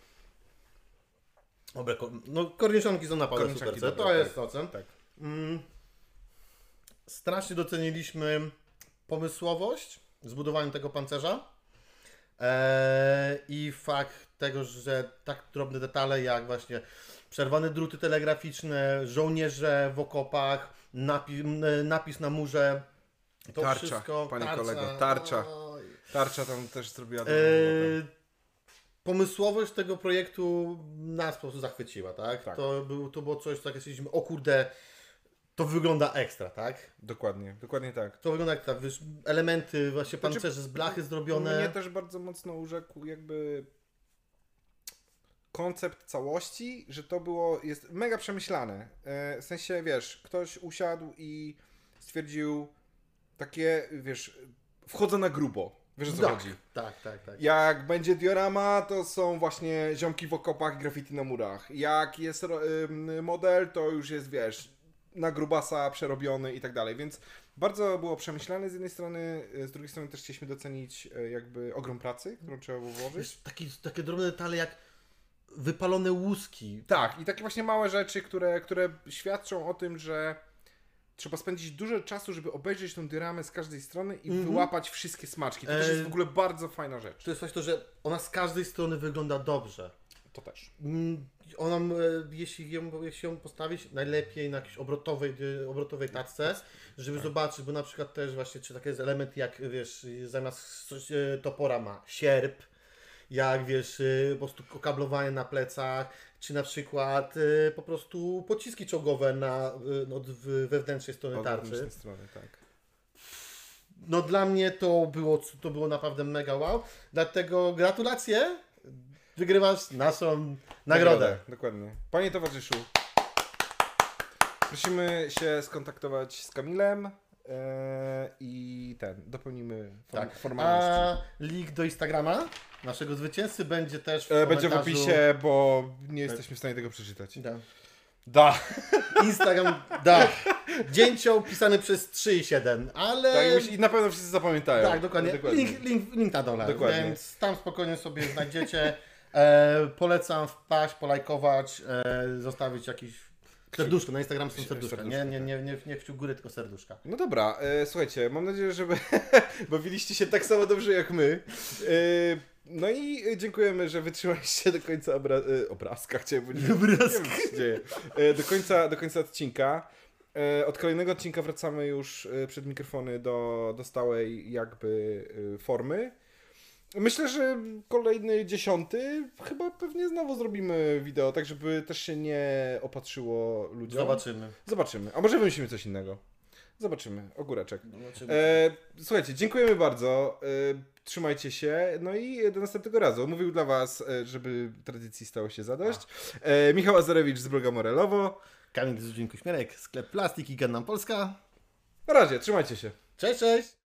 Dobre, no korniszonki są naprawdę super. To dobre, jest tak, ocen. tak. Mm. Strasznie doceniliśmy pomysłowość w zbudowaniu tego pancerza eee, i fakt tego, że tak drobne detale jak właśnie przerwane druty telegraficzne, żołnierze w okopach, napi napis na murze, to tarcza, wszystko, panie tarcza, kolego, tarcza. Oj. Tarcza tam też zrobiła eee, dobrą pomysłowość tego projektu nas po prostu zachwyciła, tak? Tak. To, był, to było coś, tak jak stwierdziliśmy, o kurde, to wygląda ekstra, tak? Dokładnie, dokładnie tak. To wygląda jak tak, wiesz, elementy właśnie Znaczy, pancerze z blachy zrobione. Mnie też bardzo mocno urzekł jakby koncept całości, że to było, jest mega przemyślane. E, w sensie, wiesz, ktoś usiadł i stwierdził takie, wiesz, wchodzę na grubo. Wiesz, o co tak, chodzi? tak, tak, tak. Jak będzie diorama, to są właśnie ziomki w okopach, graffiti na murach. Jak jest y, model, to już jest, wiesz, na grubasa przerobiony i tak dalej. Więc bardzo było przemyślane z jednej strony, z drugiej strony też chcieliśmy docenić jakby ogrom pracy, którą trzeba było włożyć. Wiesz, taki, takie drobne detale jak wypalone łuski. Tak, i takie właśnie małe rzeczy, które, które świadczą o tym, że trzeba spędzić dużo czasu, żeby obejrzeć tą dioramę z każdej strony i mm-hmm. wyłapać wszystkie smaczki. To też jest w ogóle bardzo fajna rzecz. To jest coś to, że ona z każdej strony wygląda dobrze. To też. Ona, jeśli ją, jeśli ją postawić, najlepiej na jakiejś obrotowej, obrotowej tacce, żeby tak. zobaczyć, bo na przykład też właśnie, czy taki jest element jak, wiesz, zamiast topora ma sierp, jak, wiesz, po prostu okablowanie na plecach, czy na przykład po prostu pociski czołgowe na, od wewnętrznej strony od tarczy. strony, tak. no dla mnie to było, to było naprawdę mega wow. Dlatego gratulacje, wygrywasz naszą nagrodę. Dokładnie. Panie towarzyszu, prosimy się skontaktować z Kamilem e, i ten, dopełnimy form, Tak. formalności. A link do Instagrama naszego zwycięzcy będzie też w E, będzie w komentarzu. opisie, bo nie jesteśmy w stanie tego przeczytać. Da. Da. Instagram, da. Dzięcioł pisany przez trzy i siedem, ale... Tak, i musi- i na pewno wszyscy zapamiętają. Tak, dokładnie. dokładnie. Link, link, link na dole, Dokładnie. więc tam spokojnie sobie znajdziecie. E, polecam wpaść, polajkować, e, zostawić jakieś serduszko. Na Instagram są serduszka. Nie, nie, nie, nie, nie kciuk góry, tylko serduszka. No dobra, e, słuchajcie, mam nadzieję, że wy bawiliście się tak samo dobrze jak my. E, no i dziękujemy, że wytrzymaliście do końca obra- e, obrazka, chciałem powiedzieć. Obrazka. Nie wiem, co się dzieje. E, do, końca, do końca odcinka. E, od kolejnego odcinka wracamy już e, przed mikrofony do, do stałej jakby e, formy. Myślę, że kolejny dziesiąty chyba pewnie znowu zrobimy wideo, tak żeby też się nie opatrzyło ludziom. Zobaczymy. Zobaczymy. A może wymyślimy coś innego. Zobaczymy. Ogóreczek. Zobaczymy. E, słuchajcie, dziękujemy bardzo. E, trzymajcie się. No i do następnego razu. Mówił dla Was, e, żeby tradycji stało się zadość. E, Michał Azarewicz z bloga Morelowo. Kamil z Dziękuję Śmierek, sklep Plastik i Gannam Polska. Na razie, trzymajcie się. Cześć, cześć!